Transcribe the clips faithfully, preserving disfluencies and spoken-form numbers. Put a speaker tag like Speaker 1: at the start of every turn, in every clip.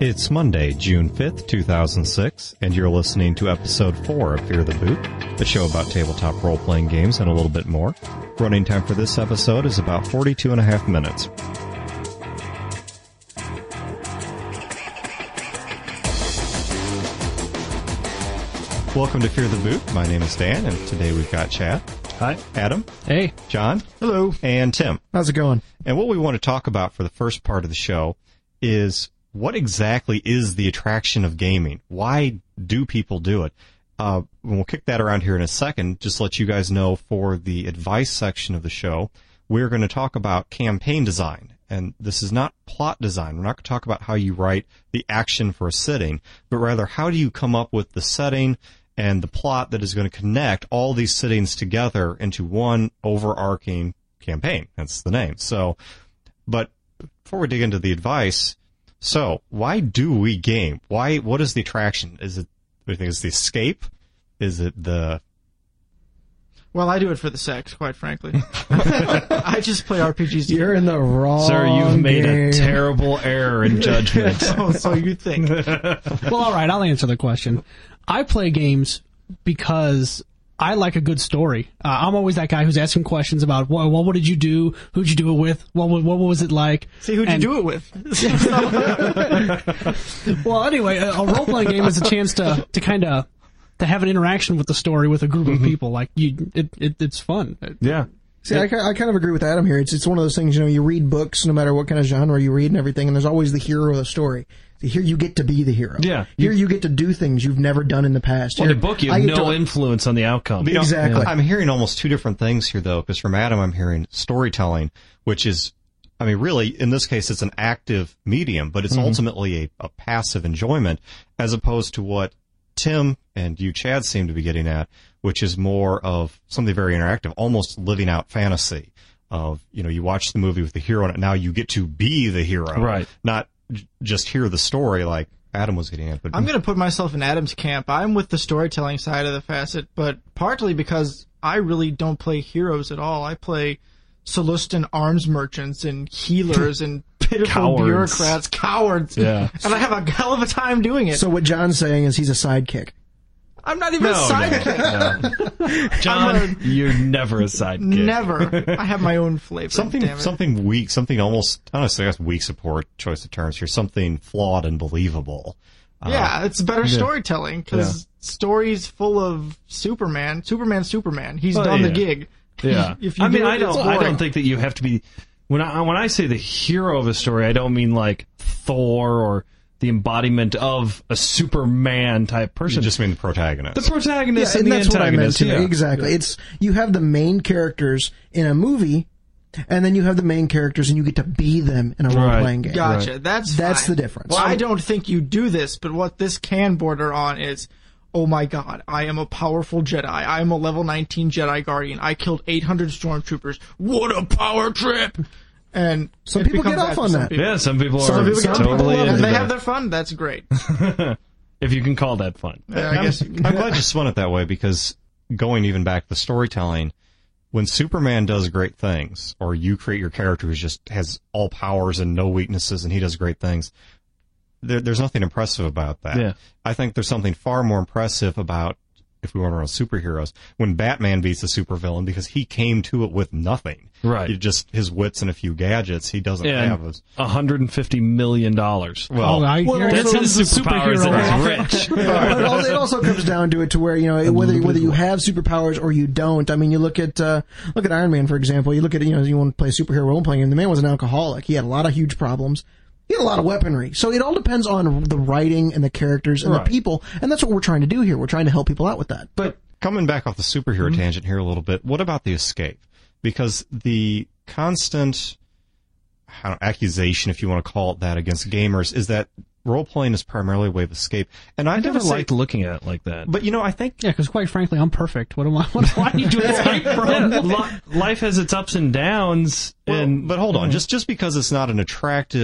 Speaker 1: It's Monday, June fifth, two thousand six, and you're listening to episode four of Fear the Boot, the show about tabletop role-playing games and a little bit more. Running time for this episode is about forty-two and a half minutes. Welcome to Fear the Boot. My name is Dan, and today we've got Chad.
Speaker 2: Hi.
Speaker 1: Adam.
Speaker 3: Hey.
Speaker 1: John.
Speaker 2: Hello.
Speaker 1: And Tim.
Speaker 3: How's it going?
Speaker 1: And what we want to talk about for the first part of the show is what exactly is the attraction of gaming? Why do people do it? Uh, we'll kick that around here in a second. Just let you guys know for the advice section of the show, we're going to talk about campaign design. And this is not plot design. We're not going to talk about how you write the action for a sitting, but rather how do you come up with the setting and the plot that is going to connect all these sittings together into one overarching campaign. That's the name. So, but before we dig into the advice, so why do we game? Why? What is the attraction? Is it? What do you think? Is the escape? Is it the?
Speaker 2: Well, I do it for the sex, quite frankly. I just play R P Gs.
Speaker 3: You're in the wrong
Speaker 4: Sir, you've made
Speaker 3: game.
Speaker 4: a terrible error in judgment.
Speaker 2: Oh, so you think.
Speaker 5: Well, all right, I'll answer the question. I play games because I like a good story. Uh, I'm always that guy who's asking questions about, well, what, what did you do? Who'd you do it with? What, what, what was it like?
Speaker 2: See, who'd
Speaker 5: and,
Speaker 2: you do it with?
Speaker 5: Well, anyway, a, a role-playing game is a chance to, to kind of to have an interaction with the story with a group
Speaker 4: Mm-hmm.
Speaker 5: of people. Like, you, it, it, it's fun.
Speaker 4: Yeah.
Speaker 3: See, I, I kind of agree with Adam here. It's it's one of those things, you know, you read books, no matter what kind of genre you read and everything, and there's always the hero of the story. See, here you get to be the hero.
Speaker 4: Yeah.
Speaker 3: Here you get to do things you've never done in the past.
Speaker 4: Well,
Speaker 3: Here,
Speaker 4: the book, you have
Speaker 3: I get
Speaker 4: no
Speaker 3: to-
Speaker 4: influence on the outcome.
Speaker 1: You know,
Speaker 3: Exactly.
Speaker 1: I'm hearing almost two different things here, though, because from Adam, I'm hearing storytelling, which is, I mean, really, in this case, it's an active medium, but it's
Speaker 4: Mm-hmm.
Speaker 1: ultimately a, a passive enjoyment, as opposed to what Tim and you, Chad, seem to be getting at, which is more of something very interactive, almost living out fantasy of, you know, you watch the movie with the hero, and now you get to be the hero.
Speaker 4: Right.
Speaker 1: Not j- just hear the story like Adam was getting at. But
Speaker 2: I'm going to put myself in Adam's camp. I'm with the storytelling side of the facet, but partly because I really don't play heroes at all. I play Solustan arms merchants and healers and pitiful
Speaker 4: Cowards.
Speaker 2: bureaucrats, cowards.
Speaker 4: Yeah.
Speaker 2: And I have a hell of a time doing it.
Speaker 3: So what John's saying is he's a sidekick.
Speaker 2: I'm not even
Speaker 4: No,
Speaker 2: a sidekick.
Speaker 4: no, no. John, you're never a sidekick.
Speaker 2: Never. I have my own flavor.
Speaker 1: Something,
Speaker 2: damn it.
Speaker 1: something weak, something almost, I don't know, I guess weak support choice of terms here, something flawed and believable. Uh,
Speaker 2: Yeah, it's better storytelling because stories full of Superman. Superman's Superman. He's
Speaker 4: Oh,
Speaker 2: done
Speaker 4: yeah.
Speaker 2: the gig.
Speaker 4: Yeah.
Speaker 2: If you
Speaker 4: I mean,
Speaker 2: do it,
Speaker 4: I don't,
Speaker 2: it's
Speaker 4: I
Speaker 2: boring.
Speaker 4: don't think that you have to be, when I, when I say the hero of a story, I don't mean like Thor or the embodiment of a Superman type
Speaker 1: You
Speaker 4: person.
Speaker 1: just mean the protagonist.
Speaker 4: the protagonist
Speaker 3: Yeah,
Speaker 4: and,
Speaker 3: and
Speaker 4: the
Speaker 3: that's what I meant
Speaker 4: antagonist.
Speaker 3: too.
Speaker 4: Yeah.
Speaker 3: Exactly. It's you have the main characters in a movie, and then you have the main characters, and you get to be them in a
Speaker 4: Right.
Speaker 3: role-playing game.
Speaker 2: Gotcha.
Speaker 4: Right.
Speaker 2: That's
Speaker 3: That's
Speaker 2: fine.
Speaker 3: the difference.
Speaker 2: Well, I don't think you do this, but what this can border on is, oh my god, I am a powerful Jedi. I am a level nineteen Jedi Guardian. I killed eight hundred stormtroopers. What a power trip! And
Speaker 3: Some
Speaker 2: it
Speaker 3: people
Speaker 2: becomes
Speaker 3: get off
Speaker 2: that for
Speaker 3: on
Speaker 2: some
Speaker 3: that.
Speaker 2: people.
Speaker 4: Yeah, some people
Speaker 3: Some
Speaker 4: are
Speaker 3: people get-
Speaker 4: totally
Speaker 3: some people love it.
Speaker 4: into
Speaker 2: If they
Speaker 4: that.
Speaker 2: have their fun, that's great.
Speaker 4: If you can call that fun.
Speaker 2: Yeah, I guess.
Speaker 1: I'm glad you spun it that way, because going even back to storytelling, when Superman does great things, or you create your character who just has all powers and no weaknesses and he does great things, there, there's nothing impressive about that.
Speaker 4: Yeah.
Speaker 1: I think there's something far more impressive about, if we want to run superheroes, when Batman beats a supervillain, because he came to it with nothing.
Speaker 4: Right.
Speaker 1: He just his wits and a few gadgets. He doesn't
Speaker 4: And
Speaker 1: have as
Speaker 4: one hundred fifty million dollars.
Speaker 1: well.
Speaker 5: Oh, I,
Speaker 3: well,
Speaker 5: here
Speaker 4: That's
Speaker 5: comes
Speaker 4: his
Speaker 5: the
Speaker 4: superpower, is
Speaker 5: superhero.
Speaker 4: that he's rich.
Speaker 3: But it also- it also comes down to it to where, you know, whether whether you have superpowers or you don't. I mean, you look at uh, look at Iron Man, for example. You look at, you know, you want to play a superhero role playing game. The man was an alcoholic. He had a lot of huge problems. He had a lot of weaponry. So it all depends on the writing and the characters and
Speaker 4: Right.
Speaker 3: the people. And that's what we're trying to do here. We're trying to help people out with that.
Speaker 4: But
Speaker 1: Coming back off the superhero
Speaker 4: Mm-hmm.
Speaker 1: tangent here a little bit, what about the escape? Because the constant I don't know, accusation, if you want to call it that, against gamers is that role-playing is primarily a way of escape. And I,
Speaker 4: I never
Speaker 1: never say,
Speaker 4: liked looking at it like that.
Speaker 1: but you know, I think
Speaker 5: Yeah, because quite frankly, I'm perfect. What am I? What do I need to escape from?
Speaker 4: Yeah, li- life has its ups and downs,
Speaker 1: Well,
Speaker 4: and
Speaker 1: but hold on, just just because it's not an attractive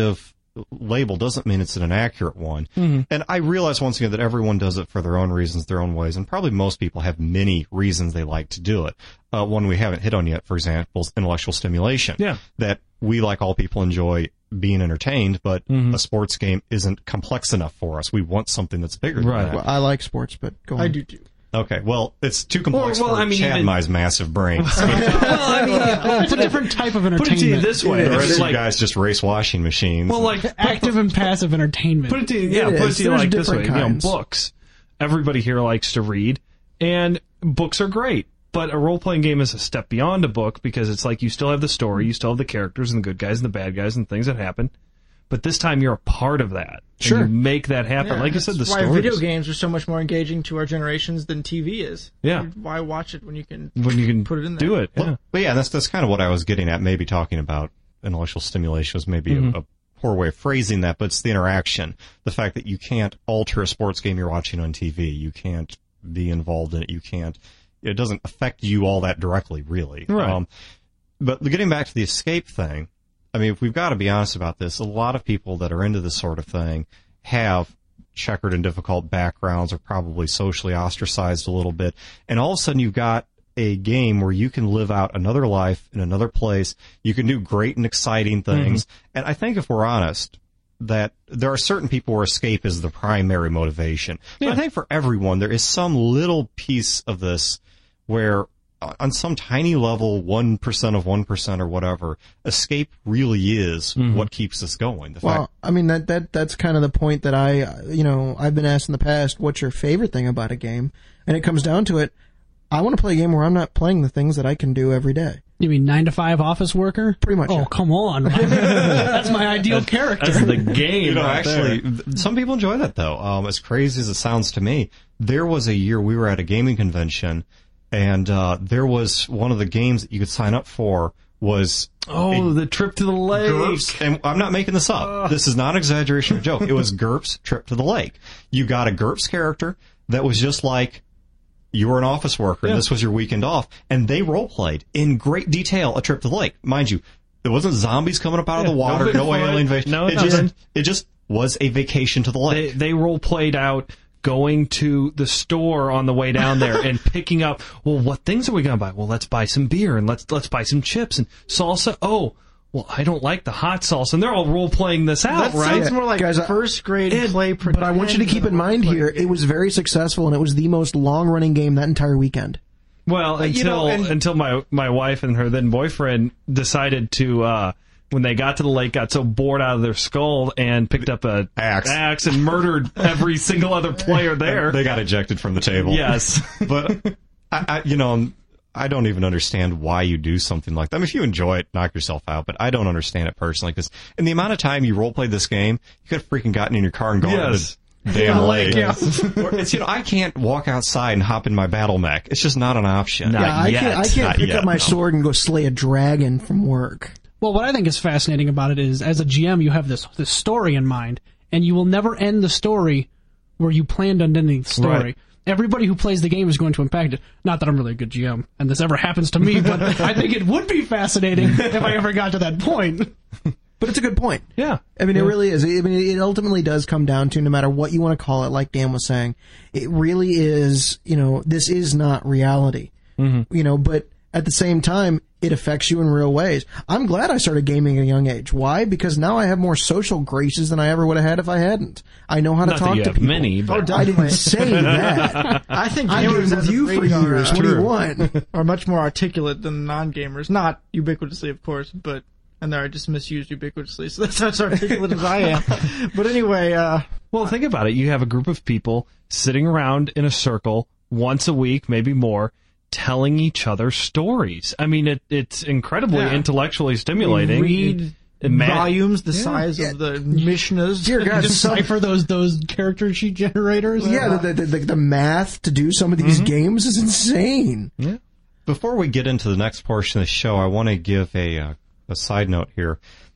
Speaker 1: label doesn't mean it's an inaccurate one. Mm-hmm. And I realize once again that everyone does it for their own reasons, their own ways, and probably most people have many reasons they like to do it. Uh, one we haven't hit on yet, for example, is intellectual stimulation.
Speaker 4: Yeah.
Speaker 1: That we, like all people, enjoy being entertained, but
Speaker 4: Mm-hmm.
Speaker 1: a sports game isn't complex enough for us. We want something that's bigger
Speaker 4: Right.
Speaker 1: than that.
Speaker 3: Well, I like sports, but go on.
Speaker 2: I do too.
Speaker 1: Okay, well, it's too complex
Speaker 4: Well, well,
Speaker 1: for
Speaker 4: I mean,
Speaker 1: Chad
Speaker 4: even-
Speaker 1: and My's massive brain.
Speaker 5: Well, I mean, it's a different type of
Speaker 4: Put it to you
Speaker 5: entertainment.
Speaker 4: this way.
Speaker 1: The rest
Speaker 4: It's
Speaker 1: of
Speaker 4: like,
Speaker 1: you guys just race washing machines.
Speaker 4: well, like,
Speaker 5: Active and passive entertainment.
Speaker 4: Put it to you, yeah,
Speaker 3: It
Speaker 4: put it
Speaker 3: is.
Speaker 4: to you
Speaker 3: There's
Speaker 4: like this way.
Speaker 3: different
Speaker 4: You know,
Speaker 3: kinds.
Speaker 4: books. Everybody here likes to read, and books are great. But a role-playing game is a step beyond a book because it's like you still have the story, you still have the characters and the good guys and the bad guys and things that happen. But this time you're a part of that. And
Speaker 3: Sure.
Speaker 4: you make that happen.
Speaker 2: Yeah,
Speaker 4: like I said, the
Speaker 2: that's why
Speaker 4: stories.
Speaker 2: video games are so much more engaging to our generations than T V is.
Speaker 4: Yeah.
Speaker 2: Why watch it when you can
Speaker 4: when you can
Speaker 2: put it in there?
Speaker 4: do it. Yeah.
Speaker 1: Well, but yeah, that's that's kind of what I was getting at. Maybe talking about intellectual stimulation was maybe
Speaker 4: Mm-hmm.
Speaker 1: a, a poor way of phrasing that, but it's the interaction, the fact that you can't alter a sports game you're watching on T V, you can't be involved in it, you can't. It doesn't affect you all that directly, really.
Speaker 4: Right.
Speaker 1: Um, but getting back to the escape thing, I mean, if we've got to be honest about this, a lot of people that are into this sort of thing have checkered and difficult backgrounds, are probably socially ostracized a little bit, and all of a sudden you've got a game where you can live out another life in another place. You can do great and exciting things. Mm-hmm. And I think if we're honest, that there are certain people where escape is the primary motivation.
Speaker 4: Yeah.
Speaker 1: But I think for everyone, there is some little piece of this where on some tiny level, one percent of one percent or whatever, escape really is
Speaker 4: Mm-hmm.
Speaker 1: what keeps us going. The
Speaker 3: Well,
Speaker 1: fact,
Speaker 3: I mean that that that's kind of the point that I, uh, you know, I've been asked in the past, what's your favorite thing about a game? And it comes down to it, I want to play a game where I'm not playing the things that I can do every day.
Speaker 5: You mean nine to five office worker?
Speaker 3: Pretty much,
Speaker 5: Oh,
Speaker 3: yeah.
Speaker 5: come on. That's my ideal character.
Speaker 4: That's the game.
Speaker 1: you know,
Speaker 4: right
Speaker 1: actually,
Speaker 4: there.
Speaker 1: th- some people enjoy that though. Um, as crazy as it sounds to me, there was a year we were at a gaming convention, and uh, there was one of the games that you could sign up for was
Speaker 4: Oh, the trip to the lake.
Speaker 1: GURPS, and I'm not making this up. This is not an exaggeration or joke. It was GURPS Trip to the Lake. You got a GURPS character that was just like you were an office worker
Speaker 4: Yeah.
Speaker 1: and this was your weekend off, and they role played in great detail a trip to the lake. Mind you, there wasn't zombies coming up out
Speaker 4: Yeah,
Speaker 1: of the water,
Speaker 4: no
Speaker 1: no,
Speaker 4: Bigfoot,
Speaker 1: alien invasion.
Speaker 4: no
Speaker 1: it
Speaker 4: nothing.
Speaker 1: just it just was a vacation to the
Speaker 4: They,
Speaker 1: lake.
Speaker 4: they role played out going to the store on the way down there and picking up, well, what things are we going to buy? Well, let's buy some beer and let's let's buy some chips and salsa. Oh, well, I don't like the hot salsa. And they're all role playing this out,
Speaker 2: That
Speaker 4: right?
Speaker 2: sounds more like
Speaker 3: Guys, I-
Speaker 2: first grade
Speaker 4: It-
Speaker 2: play.
Speaker 3: But I want you to keep in mind here, it was very successful and it was the most long-running game that entire weekend.
Speaker 4: Well,
Speaker 2: you
Speaker 4: until
Speaker 2: know, and-
Speaker 4: until my my wife and her then boyfriend decided to uh when they got to the lake, got so bored out of their skull and picked up a
Speaker 1: Axe.
Speaker 4: axe and murdered every single other player there.
Speaker 1: They got ejected from the table.
Speaker 4: Yes.
Speaker 1: But I, I, you know, I don't even understand why you do something like that. I mean, if you enjoy it, knock yourself out. But I don't understand it personally because in the amount of time you role played this game, you could have freaking gotten in your car and gone
Speaker 4: Yes.
Speaker 1: to the damn
Speaker 2: Yeah,
Speaker 1: lake.
Speaker 2: yeah.
Speaker 1: Or it's, you know, I can't walk outside and hop in my battle mech. It's just not an option.
Speaker 4: Not
Speaker 3: Yeah, I
Speaker 4: yet.
Speaker 3: can't, I can't
Speaker 1: Not
Speaker 3: pick
Speaker 1: yet,
Speaker 3: up my
Speaker 1: no.
Speaker 3: sword and go slay a dragon from work.
Speaker 5: Well, what I think is fascinating about it is, as a G M, you have this this story in mind, and you will never end the story where you planned on ending the story.
Speaker 4: Right.
Speaker 5: Everybody who plays the game is going to impact it. Not that I'm really a good G M, and this ever happens to me, but I think it would be fascinating if I ever got to that point.
Speaker 3: But it's a good point.
Speaker 4: Yeah.
Speaker 3: I mean, it really is. I mean, it ultimately does come down to, no matter what you want to call it, like Dan was saying, it really is, you know, this is not reality. Mm-hmm. You know, but at the same time, it affects you in real ways. I'm glad I started gaming at a young age. Why? Because now I have more social graces than I ever would have had if I hadn't. I know how to
Speaker 4: Not that
Speaker 3: talk
Speaker 4: you
Speaker 3: to
Speaker 4: have
Speaker 3: people.
Speaker 4: many, but-
Speaker 2: Oh,
Speaker 3: I didn't say that.
Speaker 2: I think
Speaker 3: I've been
Speaker 2: gamers
Speaker 3: with
Speaker 2: as a
Speaker 3: you for
Speaker 2: breed are,
Speaker 3: years.
Speaker 2: uh,
Speaker 3: What do you want?
Speaker 2: are much more articulate than non-gamers. Not ubiquitously, of course, but and they're just misused ubiquitously. So that's as articulate as I am. But anyway, uh,
Speaker 4: Well, think about it. You have a group of people sitting around in a circle once a week, maybe more, telling each other stories. I mean, it, it's incredibly
Speaker 2: Yeah.
Speaker 4: intellectually stimulating.
Speaker 2: read
Speaker 4: It ma-
Speaker 2: volumes the size
Speaker 3: Yeah.
Speaker 2: of the Mishnahs.
Speaker 3: Dear God, some,
Speaker 5: Decipher those those character sheet generators.
Speaker 3: yeah, the, the, the, the math to do some of these games is insane.
Speaker 1: Before we get into the next portion of the show, I want to give a uh, a side note here.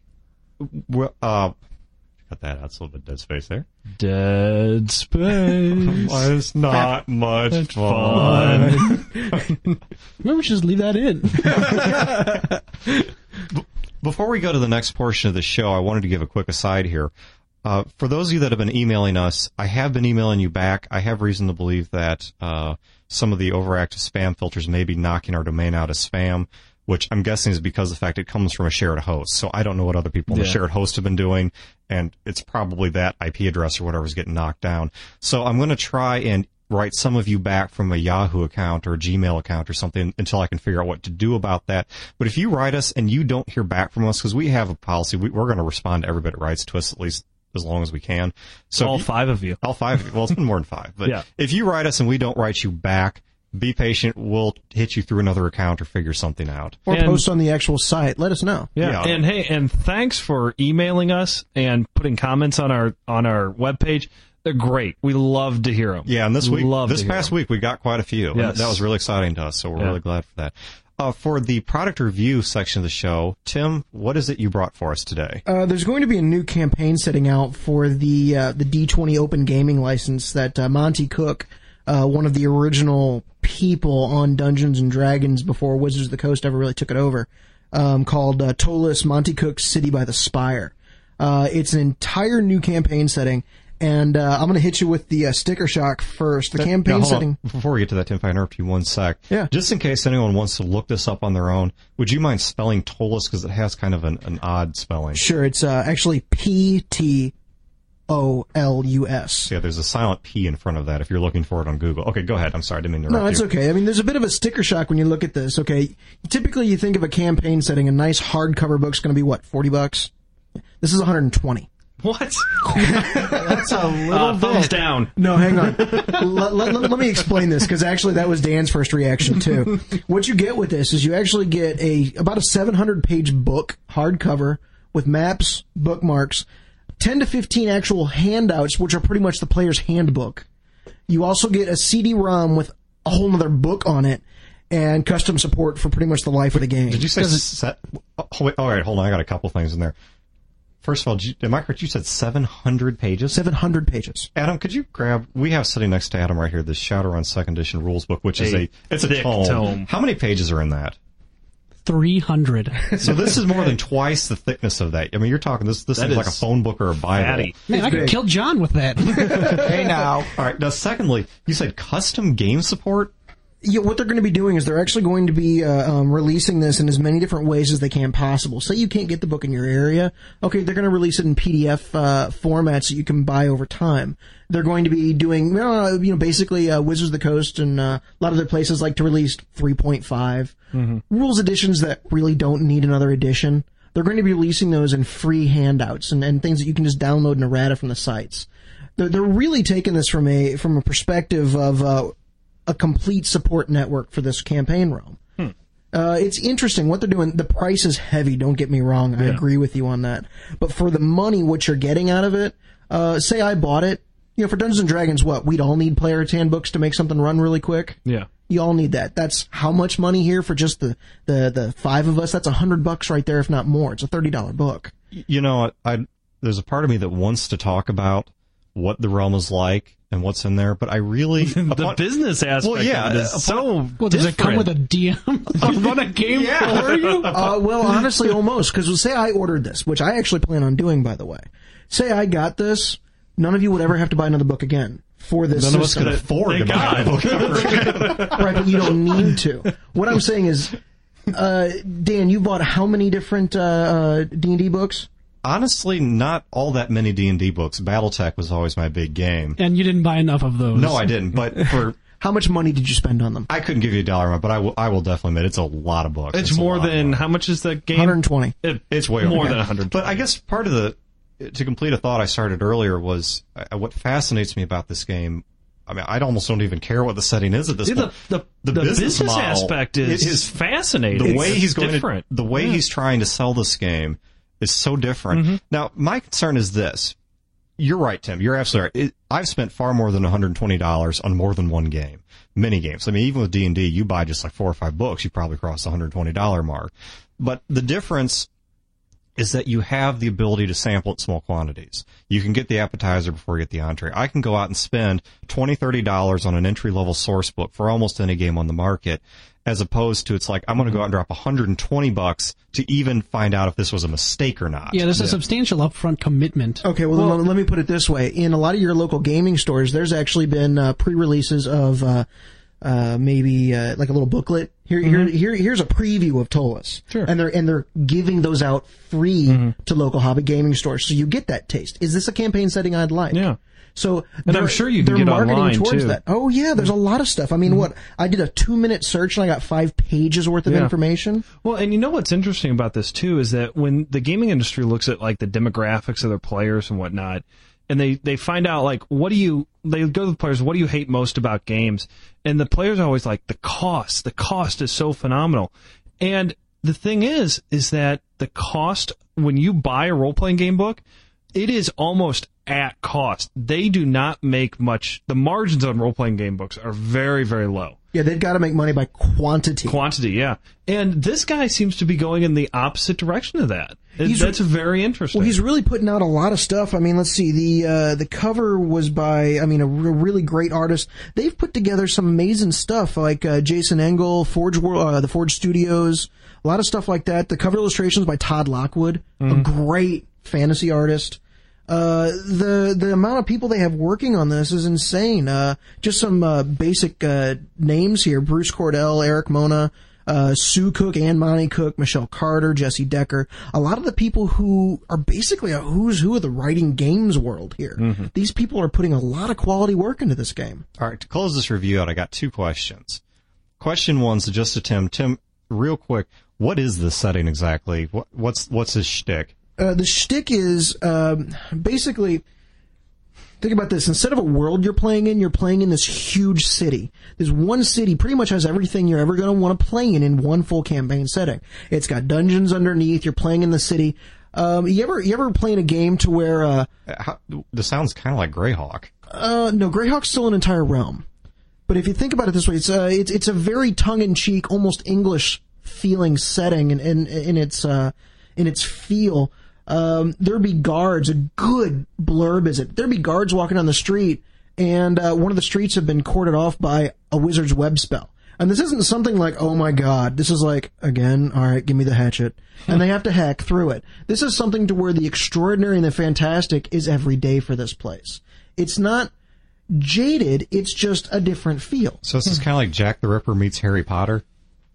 Speaker 1: Well, Uh, cut that out. It's a little bit dead space there.
Speaker 4: Dead Space.
Speaker 1: It's not much
Speaker 4: fun.
Speaker 5: Maybe we should just leave that in.
Speaker 1: Before we go to the next portion of the show, I wanted to give a quick aside here. Uh, for those of you that have been emailing us, I have been emailing you back. I have reason to believe that uh, some of the overactive spam filters may be knocking our domain out as spam, which I'm guessing is because of the fact it comes from a shared host. So I don't know what other people on
Speaker 4: Yeah.
Speaker 1: the shared host have been doing, and it's probably that I P address or whatever is getting knocked down. So I'm going to try and write some of you back from a Yahoo account or a Gmail account or something until I can figure out what to do about that. But if you write us and you don't hear back from us, because we have a policy, we, we're going to respond to everybody that writes to us at least as long as we can. So
Speaker 4: All
Speaker 1: if you-
Speaker 4: five of you.
Speaker 1: all five of you. Well, it's been more than five. But
Speaker 4: Yeah.
Speaker 1: if you write us and we don't write you back, be patient. We'll hit you through another account or figure something out.
Speaker 3: Or
Speaker 4: And-
Speaker 3: post on the actual site. Let us know.
Speaker 4: Yeah.
Speaker 1: Yeah.
Speaker 4: And hey, and thanks for emailing us and putting comments on our on our webpage. They're great. We love to hear them.
Speaker 1: Yeah, and this week,
Speaker 4: Love
Speaker 1: this
Speaker 4: to hear
Speaker 1: past
Speaker 4: 'em.
Speaker 1: week, we got quite a few. and
Speaker 4: Yes.
Speaker 1: That was really exciting to us, so we're
Speaker 4: Yeah.
Speaker 1: really glad for that. Uh, for the product review section of the show, Tim, what is it you brought for us today?
Speaker 3: Uh, there's going to be a new campaign setting out for the uh, the D twenty Open Gaming license that uh, Monty Cook, uh, one of the original people on Dungeons and Dragons before Wizards of the Coast ever really took it over, um, called uh, Tolis Monty Cook's City by the Spire. Uh, it's an entire new campaign setting, and uh, I'm going to hit you with the uh, sticker shock first. The
Speaker 1: Now,
Speaker 3: campaign
Speaker 1: hold on.
Speaker 3: setting.
Speaker 1: Before we get to that, Tim, if I interrupt you one sec.
Speaker 3: Yeah.
Speaker 1: Just in case anyone wants to look this up on their own, would you mind spelling Tolis, because it has kind of an, an odd spelling?
Speaker 3: Sure, it's uh, actually P T O L U S.
Speaker 1: Yeah, there's a silent P in front of that if you're looking for it on Google. Okay, go ahead. I'm sorry, I didn't mean to interrupt
Speaker 3: No, it's
Speaker 1: you.
Speaker 3: okay. I mean, there's a bit of a sticker shock when you look at this. Okay, typically you think of a campaign setting, a nice hardcover book's going to be what, forty bucks? This is one hundred twenty.
Speaker 4: What?
Speaker 3: That's a little
Speaker 4: Uh, thumbs down.
Speaker 3: No, hang on. let, let, let, let me explain this, because actually that was Dan's first reaction too. What you get with this is you actually get a about a seven hundred page book, hardcover, with maps, bookmarks, ten to fifteen actual handouts, which are pretty much the player's handbook. You also get a C D ROM with a whole other book on it, and custom support for pretty much the life of the game.
Speaker 1: Did you say set? Oh, wait, all right, hold on. I got a couple things in there. First of all, did you, am I correct? You said seven hundred pages?
Speaker 3: seven hundred pages.
Speaker 1: Adam, could you grab? We have sitting next to Adam right here the Shadowrun Second Edition rules book, which is
Speaker 4: A
Speaker 1: a it's a
Speaker 4: thick
Speaker 1: tome.
Speaker 4: tome.
Speaker 1: How many pages are in that?
Speaker 5: three hundred.
Speaker 1: So this is more than twice the thickness of that. I mean, you're talking this. This
Speaker 4: That
Speaker 1: is like a
Speaker 4: is
Speaker 1: phone book or a Bible.
Speaker 4: Fatty.
Speaker 5: Man, I could
Speaker 3: big.
Speaker 5: kill John with that.
Speaker 2: Hey now.
Speaker 1: All right. Now, secondly, you said custom game support.
Speaker 3: Yeah, what they're going to be doing is they're actually going to be uh, um, releasing this in as many different ways as they can possible. Say you can't get the book in your area, okay, they're going to release it in P D F uh, formats that you can buy over time. They're going to be doing, uh, you know, basically uh, Wizards of the Coast and uh, a lot of other places like to release three point five
Speaker 4: Mm-hmm.
Speaker 3: rules editions that really don't need another edition. They're going to be releasing those in free handouts and, and things that you can just download and errata from the sites. They're, they're really taking this from a from a perspective of uh, a complete support network for this campaign realm.
Speaker 4: Hmm.
Speaker 3: Uh, it's interesting what they're doing. The price is heavy. Don't get me wrong. I
Speaker 4: Yeah.
Speaker 3: agree with you on that. But for the money, what you're getting out of it, uh, say I bought it, you know, for Dungeons and Dragons, what? We'd all need player's handbooks to make something run really quick.
Speaker 4: Yeah.
Speaker 3: You all need that. That's how much money here for just the, the, the five of us? That's a hundred bucks right there, if not more. It's a thirty dollar book.
Speaker 1: You know, I there's a part of me that wants to talk about what the realm is like and what's in there, but I really
Speaker 4: The
Speaker 1: upon-
Speaker 4: business aspect
Speaker 1: Well, yeah,
Speaker 4: of it is
Speaker 1: upon-
Speaker 4: so
Speaker 5: Well, does it come
Speaker 4: different.
Speaker 5: with a D M? I'll run a game for you?
Speaker 3: Uh, well, honestly, almost. Because say I ordered this, which I actually plan on doing, by the way. Say I got this, none of you would ever have to buy another book again for this
Speaker 1: None of us
Speaker 3: system.
Speaker 1: could afford to
Speaker 4: Thank
Speaker 1: buy a
Speaker 4: God.
Speaker 1: book ever again.
Speaker 3: Right, but you don't need to. What I'm saying is, uh, Dan, you bought how many different uh, uh, D and D books?
Speaker 1: Honestly, not all that many D and D books. BattleTech was always my big game.
Speaker 5: And you didn't buy enough of those.
Speaker 1: No, I didn't. But for
Speaker 3: How much money did you spend on them?
Speaker 1: I couldn't give you a dollar amount, but I will. I will definitely admit it's a lot of books.
Speaker 4: It's,
Speaker 1: a
Speaker 4: more
Speaker 1: lot of
Speaker 4: than
Speaker 1: money.
Speaker 4: how much is the game?
Speaker 3: one hundred twenty.
Speaker 4: It-
Speaker 1: It's way
Speaker 4: more
Speaker 1: over.
Speaker 4: than one hundred.
Speaker 1: But I guess part of the to complete a thought I started earlier was uh, what fascinates me about this game. I mean, I almost don't even care what the setting is at this
Speaker 4: See,
Speaker 1: point.
Speaker 4: the, the, the, business,
Speaker 1: model,
Speaker 4: aspect is,
Speaker 1: it is
Speaker 4: fascinating.
Speaker 1: the way
Speaker 4: It's
Speaker 1: he's going
Speaker 4: different.
Speaker 1: to, the way he's trying to sell this game is so different.
Speaker 4: Mm-hmm.
Speaker 1: Now, my concern is this. You're right, Tim. You're absolutely right. It, I've spent far more than one hundred twenty dollars on more than one game. Many games. I mean, even with D and D, you buy just like four or five books, you probably cross the one hundred twenty dollars mark. But the difference is that you have the ability to sample at small quantities. You can get the appetizer before you get the entree. I can go out and spend twenty dollars, thirty dollars on an entry-level source book for almost any game on the market, as opposed to it's like, I'm going to go out and drop one hundred twenty bucks to even find out if this was a mistake or not.
Speaker 5: Yeah, there's a substantial upfront commitment.
Speaker 3: Okay, well, well, let me put it this way. In a lot of your local gaming stores, there's actually been uh, pre-releases of uh, uh, maybe uh, like a little booklet. Here, mm-hmm. here, here, here's a preview of Ptolus.
Speaker 5: Sure.
Speaker 3: And they're and they're giving those out free
Speaker 4: mm-hmm.
Speaker 3: to local hobby gaming stores, so you get that taste. Is this a campaign setting I'd like?
Speaker 4: Yeah.
Speaker 3: So
Speaker 4: and I'm sure you can
Speaker 3: they're
Speaker 4: get
Speaker 3: marketing
Speaker 4: online
Speaker 3: towards
Speaker 4: too.
Speaker 3: that. Oh yeah, there's a lot of stuff. I mean, mm-hmm. what I did a two minute search and I got five pages worth of
Speaker 4: yeah.
Speaker 3: information.
Speaker 4: Well, and you know what's interesting about this too is that when the gaming industry looks at like the demographics of their players and whatnot, and they they find out like what do you they go to the players, what do you hate most about games? And the players are always like the cost. The cost is so phenomenal. And the thing is, is that the cost when you buy a role playing game book, it is almost at cost. They do not make much. The margins on role-playing game books are very, very low.
Speaker 3: Yeah, they've got to make money by quantity.
Speaker 4: Quantity, yeah. And this guy seems to be going in the opposite direction of that. He's, That's very interesting.
Speaker 3: Well, he's really putting out a lot of stuff. I mean, let's see. The uh, the cover was by, I mean, a re- really great artist. They've put together some amazing stuff, like uh, Jason Engel, Forge World, uh, the Forge Studios, a lot of stuff like that. The cover illustrations by Todd Lockwood, mm. a great fantasy artist. Uh, the, the amount of people they have working on this is insane. Uh, just some, uh, basic, uh, names here. Bruce Cordell, Eric Mona, uh, Sue Cook, Ann Monty Cook, Michelle Carter, Jesse Decker. A lot of the people who are basically a who's who of the writing games world here. Mm-hmm. These people are putting a lot of quality work into this game.
Speaker 1: All right. To close this review out, I got two questions. Question one's just to Tim. Tim, real quick, what is this setting exactly? What, what's, what's his shtick?
Speaker 3: Uh, the shtick is um, basically, think about this. Instead of a world you're playing in, you're playing in this huge city. This one city pretty much has everything you're ever going to want to play in in one full campaign setting. It's got dungeons underneath. You're playing in the city. Um, you ever you ever playing a game to where? Uh,
Speaker 1: How, this sounds kind of like Greyhawk.
Speaker 3: Uh, no, Greyhawk's still an entire realm. But if you think about it this way, it's uh, it's it's a very tongue-in-cheek, almost English feeling setting in in, in its uh, in its feel. Um, there'd be guards, a good blurb is it, there'd be guards walking down the street, and uh, one of the streets have been cordoned off by a wizard's web spell. And this isn't something like, oh my god, this is like, again, alright, give me the hatchet. And they have to hack through it. This is something to where the extraordinary and the fantastic is every day for this place. It's not jaded, it's just a different feel.
Speaker 1: So this is kind of like Jack the Ripper meets Harry Potter?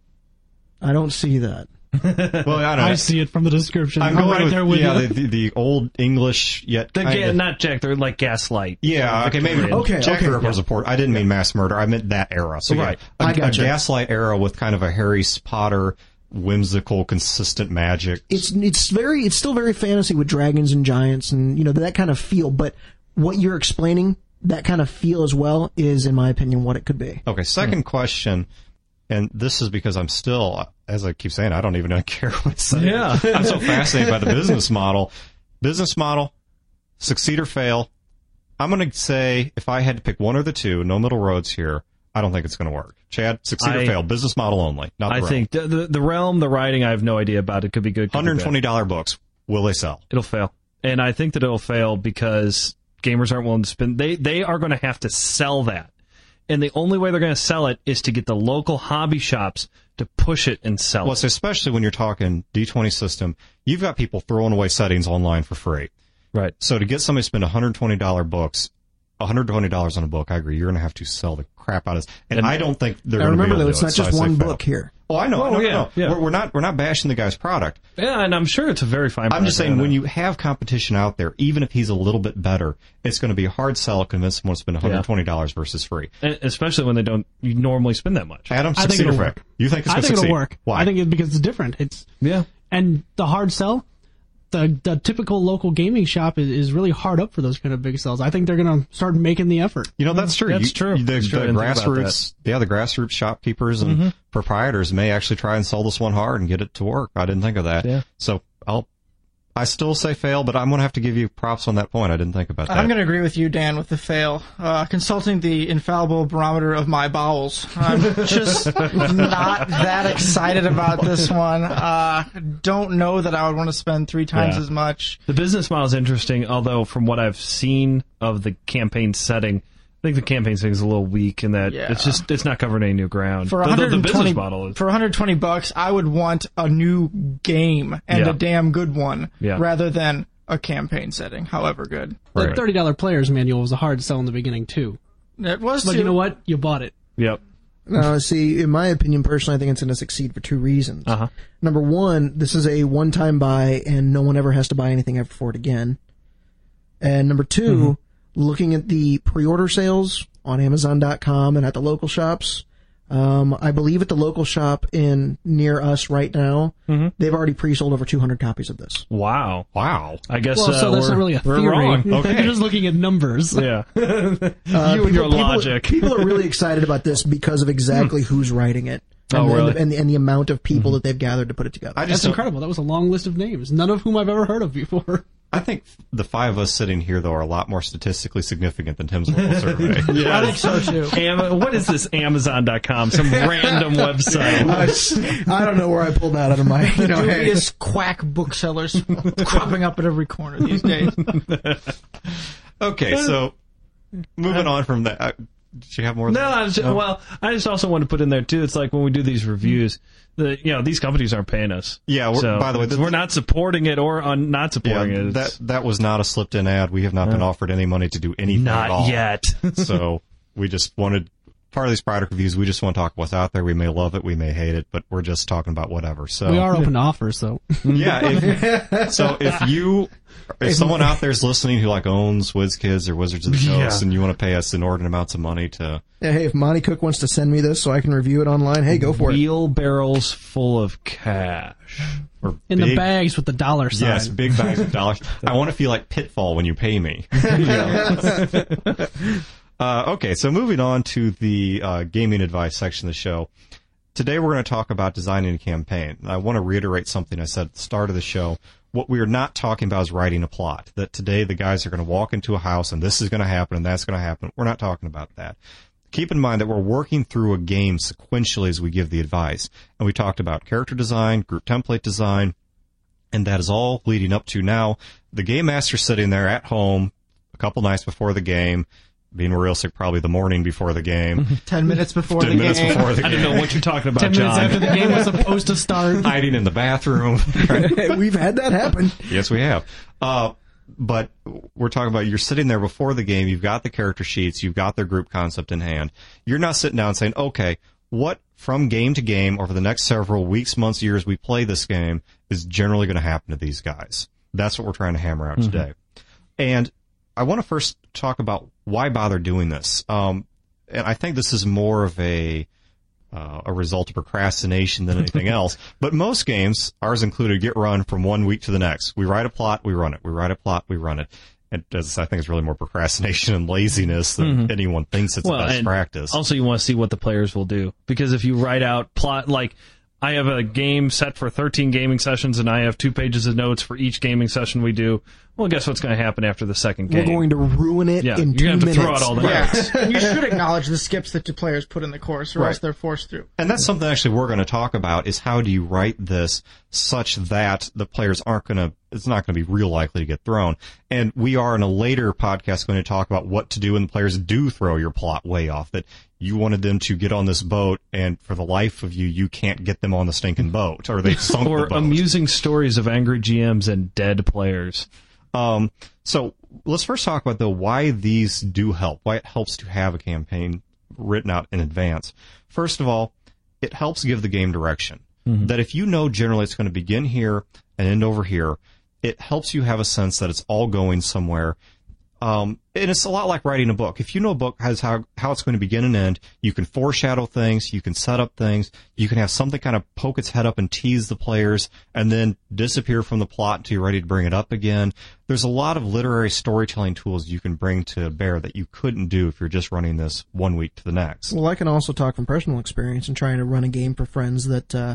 Speaker 3: I don't see that.
Speaker 1: Well, I don't know.
Speaker 5: I see it from the description.
Speaker 1: I'm,
Speaker 5: I'm
Speaker 1: going
Speaker 5: right
Speaker 1: with,
Speaker 5: there with
Speaker 1: yeah,
Speaker 5: you.
Speaker 1: the, the, the old English yet
Speaker 4: The
Speaker 1: kinda,
Speaker 4: ga- not Jack, they're like Gaslight.
Speaker 1: Yeah, okay, maybe
Speaker 3: Okay,
Speaker 1: Jack
Speaker 3: okay,
Speaker 1: the Ripper's
Speaker 3: yeah.
Speaker 1: a port. I didn't mean mass murder. I meant that era. So
Speaker 4: Right.
Speaker 1: yeah, a,
Speaker 3: I gotcha.
Speaker 1: a Gaslight era with kind of a Harry Potter, whimsical, consistent magic.
Speaker 3: It's it's very it's still very fantasy with dragons and giants and you know that kind of feel. But what you're explaining, that kind of feel as well, is in my opinion what it could be.
Speaker 1: Okay, second question, and this is because I'm still, as I keep saying, I don't even care what it's saying.
Speaker 4: Yeah.
Speaker 1: I'm so fascinated by the business model. Business model, succeed or fail. I'm going to say if I had to pick one or the two, no middle roads here, I don't think it's going to work. Chad, succeed or
Speaker 4: I-
Speaker 1: fail, business model only, not the
Speaker 4: I
Speaker 1: realm.
Speaker 4: think the, the the realm, the writing, I have no idea about. It could be good. Could be
Speaker 1: one hundred
Speaker 4: bad.
Speaker 1: twenty dollars books, will they sell?
Speaker 4: It'll fail, and I think that it'll fail because gamers aren't willing to spend. They they are going to have to sell that, and the only way they're going to sell it is to get the local hobby shops to push it and sell
Speaker 1: Well,
Speaker 4: it.
Speaker 1: so especially when you're talking D twenty system, you've got people throwing away settings online for free.
Speaker 4: Right.
Speaker 1: So to get somebody to spend one hundred twenty dollars books, one hundred twenty dollars on a book, I agree, you're going to have to sell the crap out of this. And,
Speaker 4: And-
Speaker 1: I don't think they're
Speaker 3: Now
Speaker 1: going to be
Speaker 3: remember
Speaker 1: able
Speaker 3: though,
Speaker 1: to
Speaker 3: it's
Speaker 1: do
Speaker 3: not
Speaker 1: it, so
Speaker 3: just
Speaker 1: I say
Speaker 3: one
Speaker 1: fail.
Speaker 3: book here.
Speaker 1: Oh, I know.
Speaker 4: Oh,
Speaker 1: no, no,
Speaker 4: yeah,
Speaker 1: no.
Speaker 4: yeah.
Speaker 1: We're, we're not we're not bashing the guy's product.
Speaker 4: Yeah, and I'm sure it's a very fine.
Speaker 1: I'm just
Speaker 4: product.
Speaker 1: saying when you have competition out there, even if he's a little bit better, it's going to be a hard sell to convince someone to spend one hundred twenty dollars versus free.
Speaker 4: And especially when they don't you normally spend that much.
Speaker 1: Adam,
Speaker 5: I think
Speaker 1: succeed or
Speaker 5: it'll
Speaker 1: fail?
Speaker 5: work.
Speaker 1: You think it's
Speaker 5: I
Speaker 1: going to
Speaker 5: think
Speaker 1: succeed?
Speaker 5: it'll work.
Speaker 1: Why?
Speaker 5: I think it's because it's different. It's
Speaker 4: Yeah.
Speaker 5: and the hard sell. The the typical local gaming shop is, is really hard up for those kind of big sells. I think they're going to start making the effort.
Speaker 1: You know, that's true.
Speaker 4: That's
Speaker 1: You-
Speaker 4: true.
Speaker 1: The,
Speaker 4: That's true. I
Speaker 1: the
Speaker 4: didn't think about
Speaker 1: grassroots, yeah, the grassroots shopkeepers and
Speaker 4: Mm-hmm.
Speaker 1: proprietors may actually try and sell this one hard and get it to work. I didn't think of that.
Speaker 4: Yeah.
Speaker 1: So I'll, I still say fail, but I'm going to have to give you props on that point. I didn't think about that.
Speaker 2: I'm going to agree with you, Dan, with the fail. Uh, consulting the infallible barometer of my bowels, I'm just not that excited about this one. Uh, don't know that I would want to spend three times
Speaker 4: Yeah.
Speaker 2: as much.
Speaker 4: The business model is interesting, although from what I've seen of the campaign setting, I think the campaign setting is a little weak in that
Speaker 2: Yeah.
Speaker 4: it's just it's not covering any new ground.
Speaker 2: For
Speaker 4: the, the, the
Speaker 2: 120
Speaker 4: business model is
Speaker 2: for one hundred twenty bucks, I would want a new game and
Speaker 4: Yeah.
Speaker 2: a damn good one,
Speaker 4: Yeah.
Speaker 2: rather than a campaign setting, however good.
Speaker 5: The
Speaker 1: Right.
Speaker 5: thirty dollar player's manual was a hard sell in the beginning too.
Speaker 2: It was.
Speaker 5: But
Speaker 2: too.
Speaker 5: you know what? You bought it.
Speaker 4: Yep.
Speaker 3: Now, see, in my opinion, personally, I think it's going to succeed for two reasons.
Speaker 4: Uh-huh.
Speaker 3: Number one, this is a one-time buy, and no one ever has to buy anything ever for it again. And number two,
Speaker 4: Mm-hmm.
Speaker 3: looking at the pre-order sales on Amazon dot com and at the local shops, um, I believe at the local shop in near us right now,
Speaker 4: Mm-hmm.
Speaker 3: they've already pre-sold over two hundred copies of this.
Speaker 4: Wow.
Speaker 1: Wow.
Speaker 4: I guess
Speaker 5: Well,
Speaker 4: uh,
Speaker 5: so that's
Speaker 4: we're,
Speaker 5: not really a
Speaker 4: we're
Speaker 5: theory.
Speaker 4: wrong. Okay.
Speaker 5: You're just looking at numbers.
Speaker 4: Yeah.
Speaker 3: Uh,
Speaker 4: you and
Speaker 3: people-
Speaker 4: your
Speaker 3: people-
Speaker 4: logic.
Speaker 3: People are really excited about this because of exactly who's writing it. And,
Speaker 4: Oh,
Speaker 3: the-
Speaker 4: really?
Speaker 3: and, the, and the amount of people that they've gathered to put it together.
Speaker 1: I
Speaker 5: That's
Speaker 1: just don't-
Speaker 5: incredible. That was a long list of names, none of whom I've ever heard of before.
Speaker 1: I think the five of us sitting here, though, are a lot more statistically significant than Tim's local survey.
Speaker 2: I think so too.
Speaker 4: Am- what is this Amazon dot com? Some random website.
Speaker 3: I don't know where I pulled that out of my, you know, hey.
Speaker 2: Dubious quack booksellers cropping up at every corner these days.
Speaker 1: Okay, so moving on from that. uh, Did you have more?
Speaker 4: No,
Speaker 1: than
Speaker 4: I just, well, I just also want to put in there too. It's like when we do these reviews, the you know these companies aren't paying us.
Speaker 1: Yeah, we're-
Speaker 4: so
Speaker 1: by the way, this-
Speaker 4: we're not supporting it or on not
Speaker 1: Yeah,
Speaker 4: supporting it.
Speaker 1: that
Speaker 4: It's
Speaker 1: that was not a slipped in ad. We have not been offered any money to do anything at all.
Speaker 4: not yet.
Speaker 1: So we just wanted part of these product reviews. We just want to talk what's out there. We may love it, we may hate it, but we're just talking about whatever. So
Speaker 5: We are open to offers, though.
Speaker 1: yeah. If, so if you, if someone out there is listening who like owns WizKids or Wizards of the Coast,
Speaker 4: Yeah.
Speaker 1: and you want to pay us inordinate amounts of money to,
Speaker 3: Yeah, hey, if Monty Cook wants to send me this so I can review it online, hey, go for it.
Speaker 4: Wheelbarrows full of cash.
Speaker 1: or
Speaker 5: In the
Speaker 1: big-
Speaker 5: bags with the dollar sign.
Speaker 1: Yes, big bags of dollars. I want to feel like Pitfall when you pay me. uh, okay, so moving on to the uh, gaming advice section of the show. Today we're going to talk about designing a campaign. I want to reiterate something I said at the start of the show. What we are not talking about is writing a plot. That today the guys are going to walk into a house and this is going to happen and that's going to happen. We're not talking about that. Keep in mind that we're working through a game sequentially as we give the advice. And we talked about character design, group template design, and that is all leading up to now the game master sitting there at home a couple nights before the game, being realistic, probably the morning before the game,
Speaker 2: Ten minutes before
Speaker 1: ten
Speaker 2: the
Speaker 1: minutes
Speaker 2: game.
Speaker 1: before the
Speaker 4: I
Speaker 1: game,
Speaker 4: don't know what you're talking about,
Speaker 5: Ten minutes
Speaker 4: John.
Speaker 5: after the game was supposed to start.
Speaker 1: hiding in the bathroom.
Speaker 3: We've had that happen.
Speaker 1: Yes, we have. Uh, but we're talking about you're sitting there before the game, you've got the character sheets, you've got their group concept in hand. You're not sitting down saying, okay, what from game to game over the next several weeks, months, years we play this game is generally going to happen to these guys. That's what we're trying to hammer out today. And I want to first talk about why bother doing this. Um, and I think this is more of a uh, a result of procrastination than anything else. But most games, ours included, get run from one week to the next. We write a plot, we run it. We write a plot, we run it. It does, I think it's really more procrastination and laziness than anyone thinks it's
Speaker 4: Well,
Speaker 1: the best
Speaker 4: and
Speaker 1: practice.
Speaker 4: Also, you want to see what the players will do. Because if you write out plot, like, I have a game set for thirteen gaming sessions, and I have two pages of notes for each gaming session we do. Well, guess what's going to happen after the second game?
Speaker 3: We're going to ruin it
Speaker 4: yeah,
Speaker 3: in
Speaker 4: you're
Speaker 3: two
Speaker 4: going to have to
Speaker 3: minutes.
Speaker 4: throw out all the
Speaker 2: Yeah,
Speaker 4: notes.
Speaker 2: you should acknowledge the skips that the players put in the course, or
Speaker 1: Right.
Speaker 2: else they're forced through.
Speaker 1: And that's something actually we're going to talk about is how do you write this such that the players aren't going to, it's not going to be real likely to get thrown. And we are in a later podcast going to talk about what to do when the players do throw your plot way off, that you wanted them to get on this boat and for the life of you, you can't get them on the stinking boat or they've sunk
Speaker 4: Or
Speaker 1: the boat.
Speaker 4: amusing stories of angry G Ms and dead players.
Speaker 1: Um, so let's first talk about though why these do help, why it helps to have a campaign written out in advance. First of all, it helps give the game direction. That if you know generally it's going to begin here and end over here, it helps you have a sense that it's all going somewhere. Um, and it's a lot like writing a book. If you know a book has how, how it's going to begin and end, you can foreshadow things, you can set up things, you can have something kind of poke its head up and tease the players and then disappear from the plot until you're ready to bring it up again. There's a lot of literary storytelling tools you can bring to bear that you couldn't do if you're just running this one week to the next.
Speaker 3: Well, I can also talk from personal experience in trying to run a game for friends that, uh,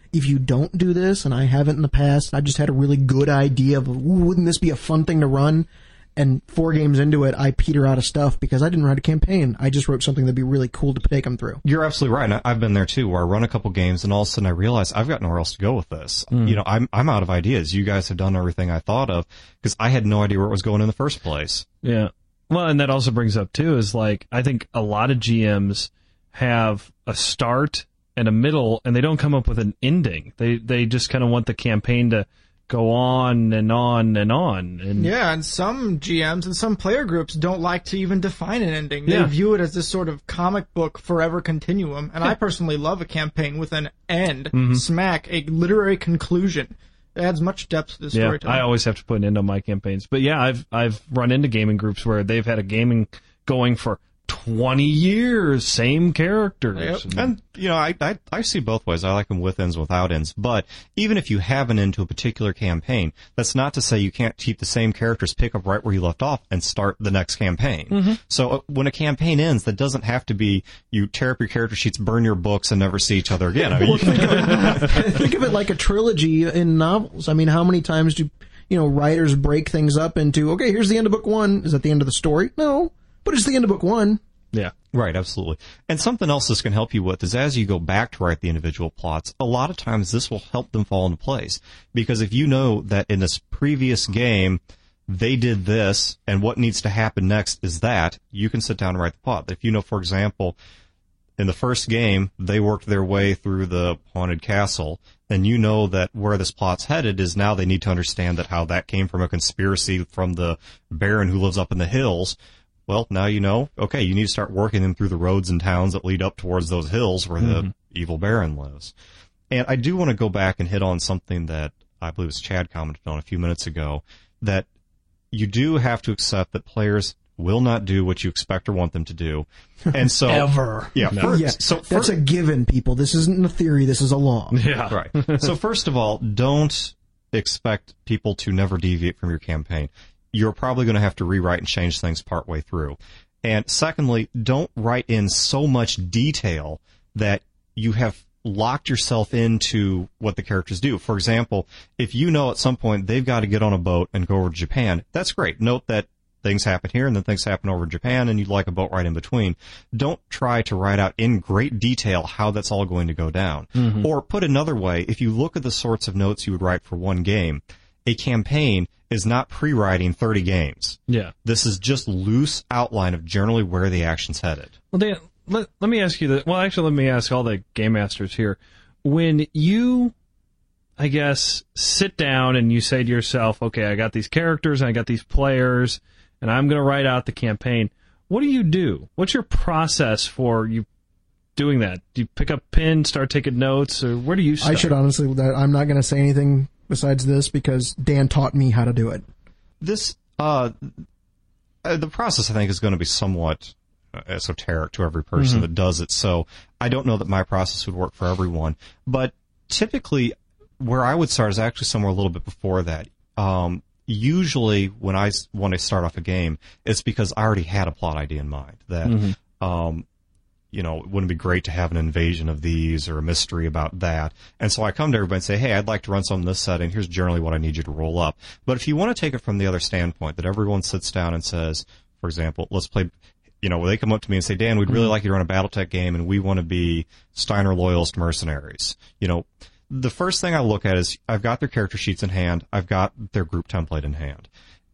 Speaker 3: if you don't do this, and I haven't in the past, I just had a really good idea of, ooh, wouldn't this be a fun thing to run? And four games into it, I peter out of stuff because I didn't write a campaign. I just wrote something that'd be really cool to take them through.
Speaker 1: You're absolutely right. And I've been there too, where I run a couple games and all of a sudden I realize I've got nowhere else to go with this.
Speaker 4: Mm.
Speaker 1: You know, I'm I'm out of ideas. You guys have done everything I thought of because I had no idea where it was going in the first place.
Speaker 4: Yeah. Well, and that also brings up too is like I think a lot of G Ms have a start and a middle, and they don't come up with an ending. They they just kind of want the campaign to go on and on and on. And
Speaker 2: yeah, and some G Ms and some player groups don't like to even define an ending. They
Speaker 4: Yeah.
Speaker 2: view it as this sort of comic book forever continuum, and I personally love a campaign with an end,
Speaker 4: Mm-hmm.
Speaker 2: smack, a literary conclusion. It adds much depth to the
Speaker 4: yeah,
Speaker 2: storytelling.
Speaker 4: I always have to put an end on my campaigns. But yeah, I've I've run into gaming groups where they've had a gaming going for twenty years, same characters.
Speaker 2: Yep.
Speaker 1: And, you know, I, I, I see both ways. I like them with ends, without ends. But even if you have an end to a particular campaign, that's not to say you can't keep the same characters, pick up right where you left off, and start the next campaign.
Speaker 4: Mm-hmm.
Speaker 1: So uh, when a campaign ends, that doesn't have to be you tear up your character sheets, burn your books, and never see each other again. I mean, you can,
Speaker 3: Think of it like a trilogy in novels. I mean, how many times do, you know, writers break things up into, okay, here's the end of book one. Is that the end of the story? No. But it's the end of book one.
Speaker 4: Yeah.
Speaker 1: Right, absolutely. And something else this can help you with is as you go back to write the individual plots, a lot of times this will help them fall into place. Because if you know that in this previous game, they did this, and what needs to happen next is that, you can sit down and write the plot. If you know, for example, in the first game, they worked their way through the haunted castle, then you know that where this plot's headed is now they need to understand that how that came from a conspiracy from the Baron who lives up in the hills. Well, now you know, okay, you need to start working them through the roads and towns that lead up towards those hills where
Speaker 4: Mm-hmm.
Speaker 1: the evil Baron lives. And I do want to go back and hit on something that I believe it was Chad commented on a few minutes ago, that you do have to accept that players will not do what you expect or want them to do. And so,
Speaker 5: Ever.
Speaker 1: yeah,
Speaker 4: No.
Speaker 1: first,
Speaker 3: Yeah,
Speaker 1: so
Speaker 3: that's
Speaker 1: first,
Speaker 3: a given, people. This isn't a theory. This is a law.
Speaker 4: Yeah.
Speaker 1: right. So first of all, don't expect people to never deviate from your campaign. You're probably going to have to rewrite and change things partway through. And secondly, don't write in so much detail that you have locked yourself into what the characters do. For example, if you know at some point they've got to get on a boat and go over to Japan, that's great. Note that things happen here and then things happen over in Japan and you'd like a boat right in between. Don't try to write out in great detail how that's all going to go down. Mm-hmm. Or put another way, if you look at the sorts of notes you would write for one game, a campaign is not pre-writing thirty games.
Speaker 4: Yeah.
Speaker 1: This is just loose outline of generally where the action's headed.
Speaker 4: Well, Dan, let, let me ask you that. Well, actually, let me ask all the game masters here. When you, I guess, sit down and you say to yourself, okay, I got these characters and I got these players and I'm going to write out the campaign. What do you do? What's your process for you doing that? Do you pick up pen, start taking notes, or where do you start?
Speaker 3: I should honestly, that I'm not going to say anything besides this because Dan taught me how to do it.
Speaker 1: This, uh, uh, the process I think is going to be somewhat uh, esoteric to every person
Speaker 4: Mm-hmm.
Speaker 1: that does it. So I don't know that my process would work for everyone, but typically where I would start is actually somewhere a little bit before that. Um, usually when I want to start off a game, it's because I already had a plot idea in mind that, mm-hmm. um, you know, it wouldn't be great to have an invasion of these or a mystery about that. And so I come to everybody and say, hey, I'd like to run some in this setting. Here's generally what I need you to roll up. But if you want to take it from the other standpoint, that everyone sits down and says, for example, let's play, you know, they come up to me and say, Dan, we'd really like you to run a BattleTech game and we want to be Steiner Loyalist mercenaries. You know, the first thing I look at is I've got their character sheets in hand. I've got their group template in hand.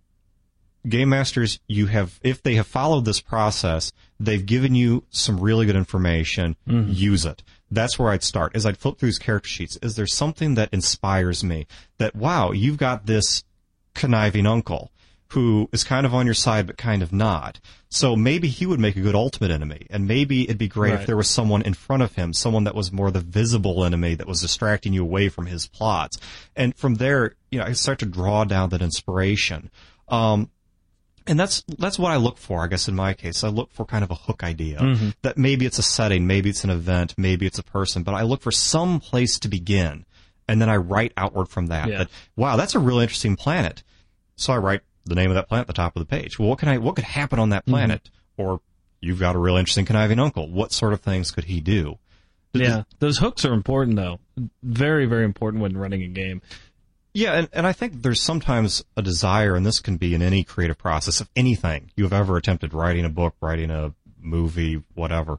Speaker 1: Game masters, you have, if they have followed this process, they've given you some really good information. Mm-hmm. Use it. That's where I'd start. As I'd flip through these character sheets, is there something that inspires me? That, wow, you've got this conniving uncle who is kind of on your side but kind of not. So maybe he would make a good ultimate enemy, and maybe it'd be great
Speaker 4: right.
Speaker 1: if there was someone in front of him, someone that was more the visible enemy that was distracting you away from his plots. And from there, you know, I start to draw down that inspiration. Um, And that's that's what I look for, I guess, in my case. I look for kind of a hook idea. Mm-hmm. That maybe it's a setting, maybe it's an event, maybe it's a person, but I look for some place to begin, and then I write outward from that.
Speaker 4: Yeah.
Speaker 1: That, wow, that's a really interesting planet. So I write the name of that planet at the top of the page. Well, what can I what could happen on that planet? Mm-hmm. Or you've got a really interesting conniving uncle. What sort of things could he do?
Speaker 4: Yeah, those hooks are important, though. Very, very important when running a game.
Speaker 1: Yeah, and, and I think there's sometimes a desire, and this can be in any creative process of anything you've ever attempted, writing a book, writing a movie, whatever,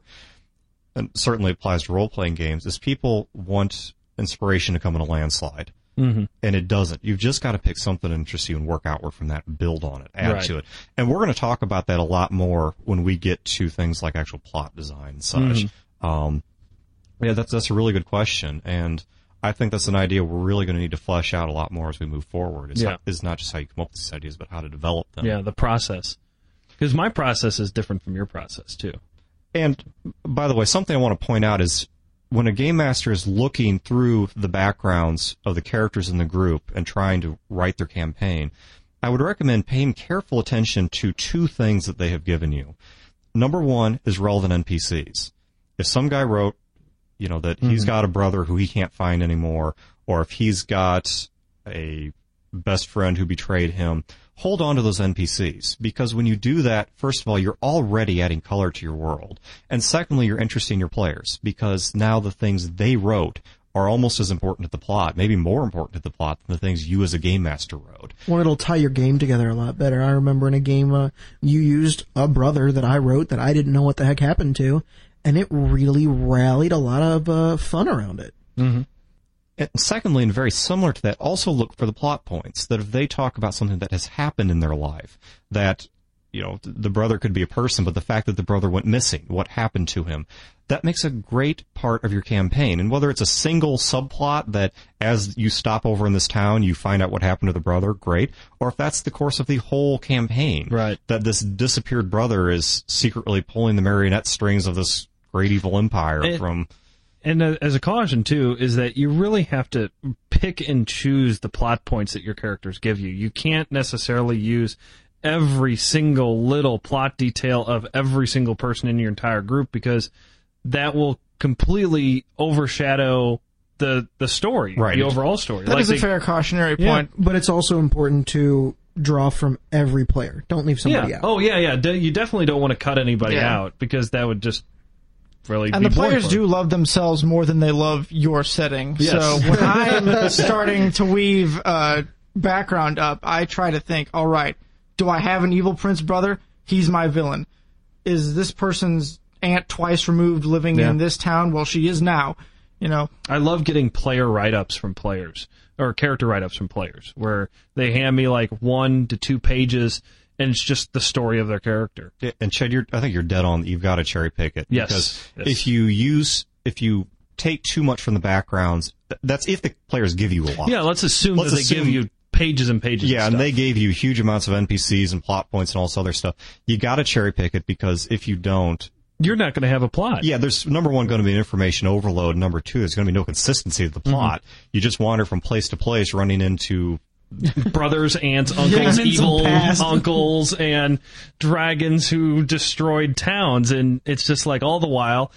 Speaker 1: and certainly applies to role-playing games, is people want inspiration to come in a landslide.
Speaker 4: Mm-hmm.
Speaker 1: And it doesn't. You've just got to pick something that interests you and work outward from that, build on it, add
Speaker 4: Right.
Speaker 1: to it. And we're going to talk about that a lot more when we get to things like actual plot design and such.
Speaker 4: Mm-hmm.
Speaker 1: Um, yeah, that's that's a really good question, and I think that's an idea we're really going to need to flesh out a lot more as we move forward. Is,
Speaker 4: Yeah.
Speaker 1: how, is not just how you come up with these ideas, but how to develop them.
Speaker 4: Yeah, the process. Because my process is different from your process, too.
Speaker 1: And by the way, something I want to point out is when a game master is looking through the backgrounds of the characters in the group and trying to write their campaign, I would recommend paying careful attention to two things that they have given you. Number one is relevant N P Cs. If some guy wrote, you know, that mm-hmm. he's got a brother who he can't find anymore, or if he's got a best friend who betrayed him, hold on to those N P Cs, because when you do that, first of all, you're already adding color to your world, and secondly, you're interesting your players, because now the things they wrote are almost as important to the plot, maybe more important to the plot than the things you as a game master wrote.
Speaker 3: Well, it'll tie your game together a lot better. I remember in a game uh, you used a brother that I wrote that I didn't know what the heck happened to, and it really rallied a lot of uh, fun around it.
Speaker 4: Mm-hmm.
Speaker 1: And secondly, and very similar to that, also look for the plot points, that if they talk about something that has happened in their life, that, you know, the brother could be a person, but the fact that the brother went missing, what happened to him, that makes a great part of your campaign. And whether it's a single subplot that as you stop over in this town, you find out what happened to the brother, great. Or if that's the course of the whole campaign,
Speaker 4: right,
Speaker 1: that this disappeared brother is secretly pulling the marionette strings of this great evil empire
Speaker 4: it,
Speaker 1: from...
Speaker 4: And uh, as a caution, too, is that you really have to pick and choose the plot points that your characters give you. You can't necessarily use every single little plot detail of every single person in your entire group, because that will completely overshadow the the story,
Speaker 1: right.
Speaker 4: the overall story.
Speaker 2: That
Speaker 4: like
Speaker 2: is a
Speaker 4: they,
Speaker 2: fair cautionary point.
Speaker 3: Yeah, but it's also important to draw from every player. Don't leave somebody
Speaker 4: yeah.
Speaker 3: out.
Speaker 4: Oh, yeah, yeah. De- you definitely don't want to cut anybody
Speaker 2: Yeah.
Speaker 4: out, because that would just... Really
Speaker 2: and the players do love themselves more than they love your setting.
Speaker 4: Yes.
Speaker 2: So when I'm starting to weave uh, background up, I try to think, all right, do I have an evil prince brother? He's my villain. Is this person's aunt twice removed living
Speaker 4: yeah.
Speaker 2: in this town? Well, she is now. You know,
Speaker 4: I love getting player write-ups from players, or character write-ups from players, where they hand me like one to two pages, and it's just the story of their character.
Speaker 1: And Chad, you're, I think you're dead on. You've got to cherry pick it.
Speaker 4: Yes.
Speaker 1: Because
Speaker 4: yes.
Speaker 1: if you use, if you take too much from the backgrounds, that's if the players give you a lot.
Speaker 4: Yeah, let's assume
Speaker 1: let's
Speaker 4: that they
Speaker 1: assume,
Speaker 4: give you pages and pages.
Speaker 1: Yeah,
Speaker 4: of
Speaker 1: and
Speaker 4: stuff.
Speaker 1: they gave you huge amounts of N P Cs and plot points and all this other stuff. You got to cherry pick it, because if you don't,
Speaker 4: you're not going to have a plot.
Speaker 1: yeah, there's number one going to be an information overload. Number two, there's going to be no consistency of the plot. Mm-hmm. You just wander from place to place, running into
Speaker 4: brothers, aunts, uncles,
Speaker 5: Yeah,
Speaker 4: evil
Speaker 5: past.
Speaker 4: uncles, and dragons who destroyed towns, and it's just like all the while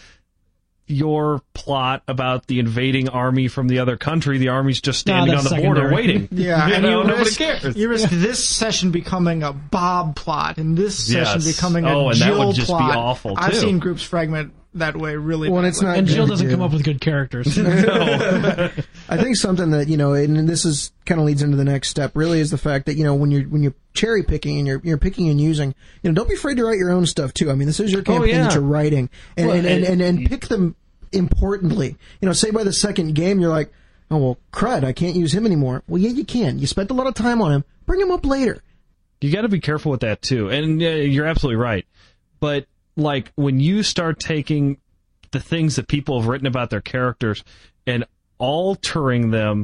Speaker 4: your plot about the invading army from the other country, the army's just standing
Speaker 5: Nah,
Speaker 4: on the
Speaker 5: that's
Speaker 4: border
Speaker 5: secondary.
Speaker 4: waiting.
Speaker 2: yeah,
Speaker 4: you
Speaker 2: and
Speaker 4: know,
Speaker 2: you
Speaker 4: nobody
Speaker 2: risk,
Speaker 4: cares.
Speaker 2: you risk this session becoming a Bob plot, and this session
Speaker 4: Yes.
Speaker 2: becoming a
Speaker 4: Oh, and that
Speaker 2: Jill
Speaker 4: would just be
Speaker 2: plot.
Speaker 4: awful,
Speaker 2: I've
Speaker 4: too.
Speaker 2: seen groups fragment that way really.
Speaker 3: When
Speaker 2: badly.
Speaker 3: it's not
Speaker 5: And Jill
Speaker 3: good,
Speaker 5: doesn't
Speaker 3: yeah.
Speaker 5: come up with good characters.
Speaker 3: I think something that, you know, and this is kind of leads into the next step, really, is the fact that, you know, when you're when you're cherry picking and you're you're picking and using, you know, don't be afraid to write your own stuff too. I mean, this is your campaign
Speaker 4: yeah.
Speaker 3: that you're writing, and
Speaker 4: Well,
Speaker 3: and, and, and,
Speaker 4: and-
Speaker 3: and pick them importantly. You know, say by the second game you're like, oh well, crud, I can't use him anymore. Well, yeah, you can. You spent a lot of time on him. Bring him up later.
Speaker 4: You got to be careful with that too, and uh, you're absolutely right. But like when you start taking the things that people have written about their characters and altering them,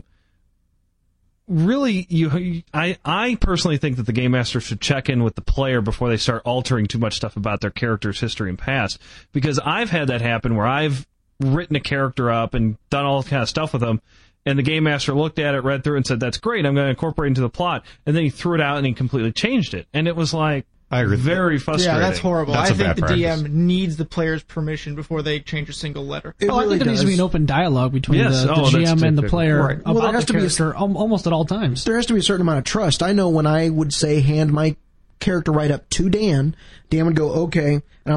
Speaker 4: really, you, I, I personally think that the game master should check in with the player before they start altering too much stuff about their character's history and past. Because I've had that happen where I've written a character up and done all kind of stuff with them, and the game master looked at it, read through it, and said, "That's great. I'm going to incorporate it into the plot." And then he threw it out and he completely changed it, and it was like
Speaker 1: I agree with
Speaker 4: very frustrating.
Speaker 2: Yeah, that's horrible.
Speaker 1: That's
Speaker 2: I
Speaker 1: a
Speaker 2: think
Speaker 1: bad
Speaker 2: the
Speaker 1: practice.
Speaker 2: D M needs the player's permission before they change a single letter.
Speaker 3: It
Speaker 5: Oh, I
Speaker 3: really
Speaker 5: think there needs to be
Speaker 3: does.
Speaker 5: an open dialogue between
Speaker 4: Yes.
Speaker 5: the, the
Speaker 4: Oh,
Speaker 5: G
Speaker 4: that's
Speaker 5: M and the
Speaker 4: typical.
Speaker 5: player
Speaker 3: Right.
Speaker 5: about
Speaker 3: Well, there has
Speaker 5: the
Speaker 3: to be a-
Speaker 5: character al- almost at all times.
Speaker 3: There has to be a certain amount of trust. I know when I would say hand my character write up to Dan, Dan would go, okay, and I'm like,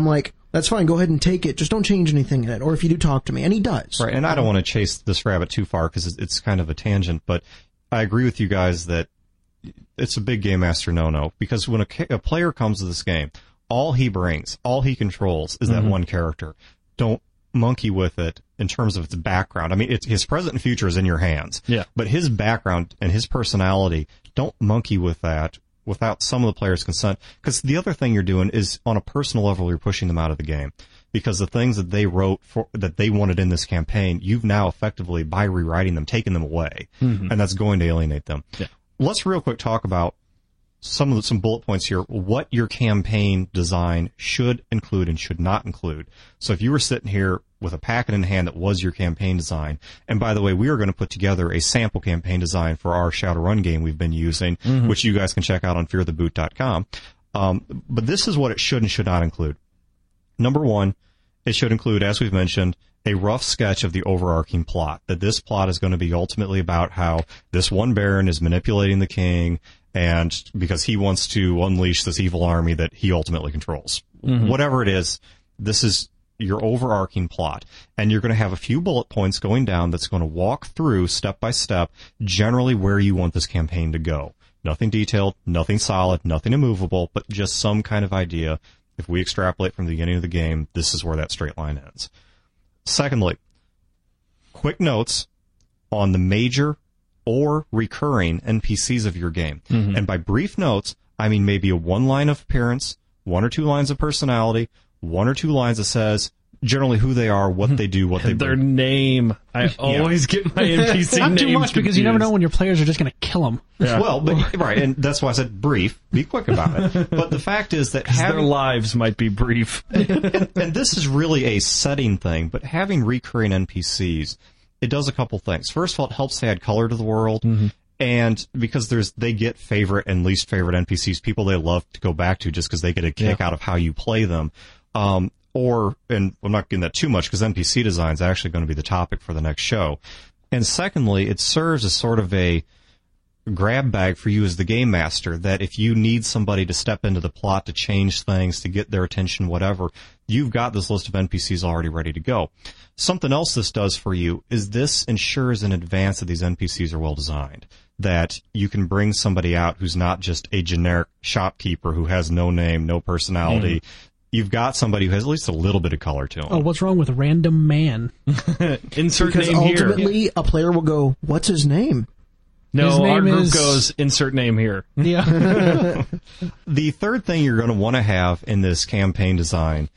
Speaker 3: That's fine. Go ahead and take it. Just don't change anything in it. Or if you do, talk to me. And he does.
Speaker 1: Right, and I don't want to chase this rabbit too far because it's kind of a tangent, but I agree with you guys that it's a big Game Master no-no, because when a, a player comes to this game, all he brings, all he controls is that mm-hmm. one character. Don't monkey with it in terms of its background. I mean, it's, his present and future is in your hands.
Speaker 4: Yeah.
Speaker 1: But his background and his personality, don't monkey with that without some of the players' consent. Because the other thing you're doing is, on a personal level, you're pushing them out of the game. Because the things that they wrote for, that they wanted in this campaign, you've now effectively, by rewriting them, taken them away. Mm-hmm. And that's going to alienate them.
Speaker 4: Yeah.
Speaker 1: Let's real quick talk about some of the, some bullet points here, what your campaign design should include and should not include. So if you were sitting here with a packet in hand that was your campaign design, and by the way, we are going to put together a sample campaign design for our Shadowrun game we've been using, mm-hmm. which you guys can check out on fear the boot dot com. Um, but this is what it should and should not include. Number one, it should include, as we've mentioned, a rough sketch of the overarching plot, that this plot is going to be ultimately about how this one baron is manipulating the king, and because he wants to unleash this evil army that he ultimately controls. Mm-hmm. Whatever it is, this is your overarching plot. And you're going to have a few bullet points going down that's going to walk through, step by step, generally where you want this campaign to go. Nothing detailed, nothing solid, nothing immovable, but just some kind of idea. If we extrapolate from the beginning of the game, this is where that straight line ends. Secondly, quick notes on the major or recurring N P Cs of your game. Mm-hmm. And by brief notes, I mean maybe a one line of appearance, one or two lines of personality, one or two lines that says generally who they are, what they do, what they
Speaker 4: Their
Speaker 1: bring.
Speaker 4: name. I always yeah. get my N P C
Speaker 5: Not
Speaker 4: names
Speaker 5: too much, because
Speaker 4: confused.
Speaker 5: you never know when your players are just going to kill them.
Speaker 1: Yeah. Well, but, right, and that's why I said brief. Be quick about it. But the fact is that having,
Speaker 4: their lives might be brief.
Speaker 1: and, and this is really a setting thing, but having recurring N P Cs, it does a couple things. First of all, it helps to add color to the world. Mm-hmm. And because there's, they get favorite and least favorite N P Cs, people they love to go back to just because they get a kick yeah. out of how you play them. Um, or, and I'm not getting that too much because N P C design is actually going to be the topic for the next show. And secondly, it serves as sort of a grab bag for you as the game master, that if you need somebody to step into the plot to change things, to get their attention, whatever, you've got this list of N P Cs already ready to go. Something else this does for you is this ensures in advance that these N P Cs are well designed, that you can bring somebody out who's not just a generic shopkeeper who has no name, no personality. Mm. You've got somebody who has at least a little bit of color to him.
Speaker 5: Oh, what's wrong with random man?
Speaker 4: Insert
Speaker 3: because
Speaker 4: name here.
Speaker 3: ultimately, a player will go, what's his name?
Speaker 4: No,
Speaker 5: his name
Speaker 4: our group
Speaker 5: is...
Speaker 4: goes, insert name here.
Speaker 5: Yeah.
Speaker 1: The third thing you're going to want to have in this campaign design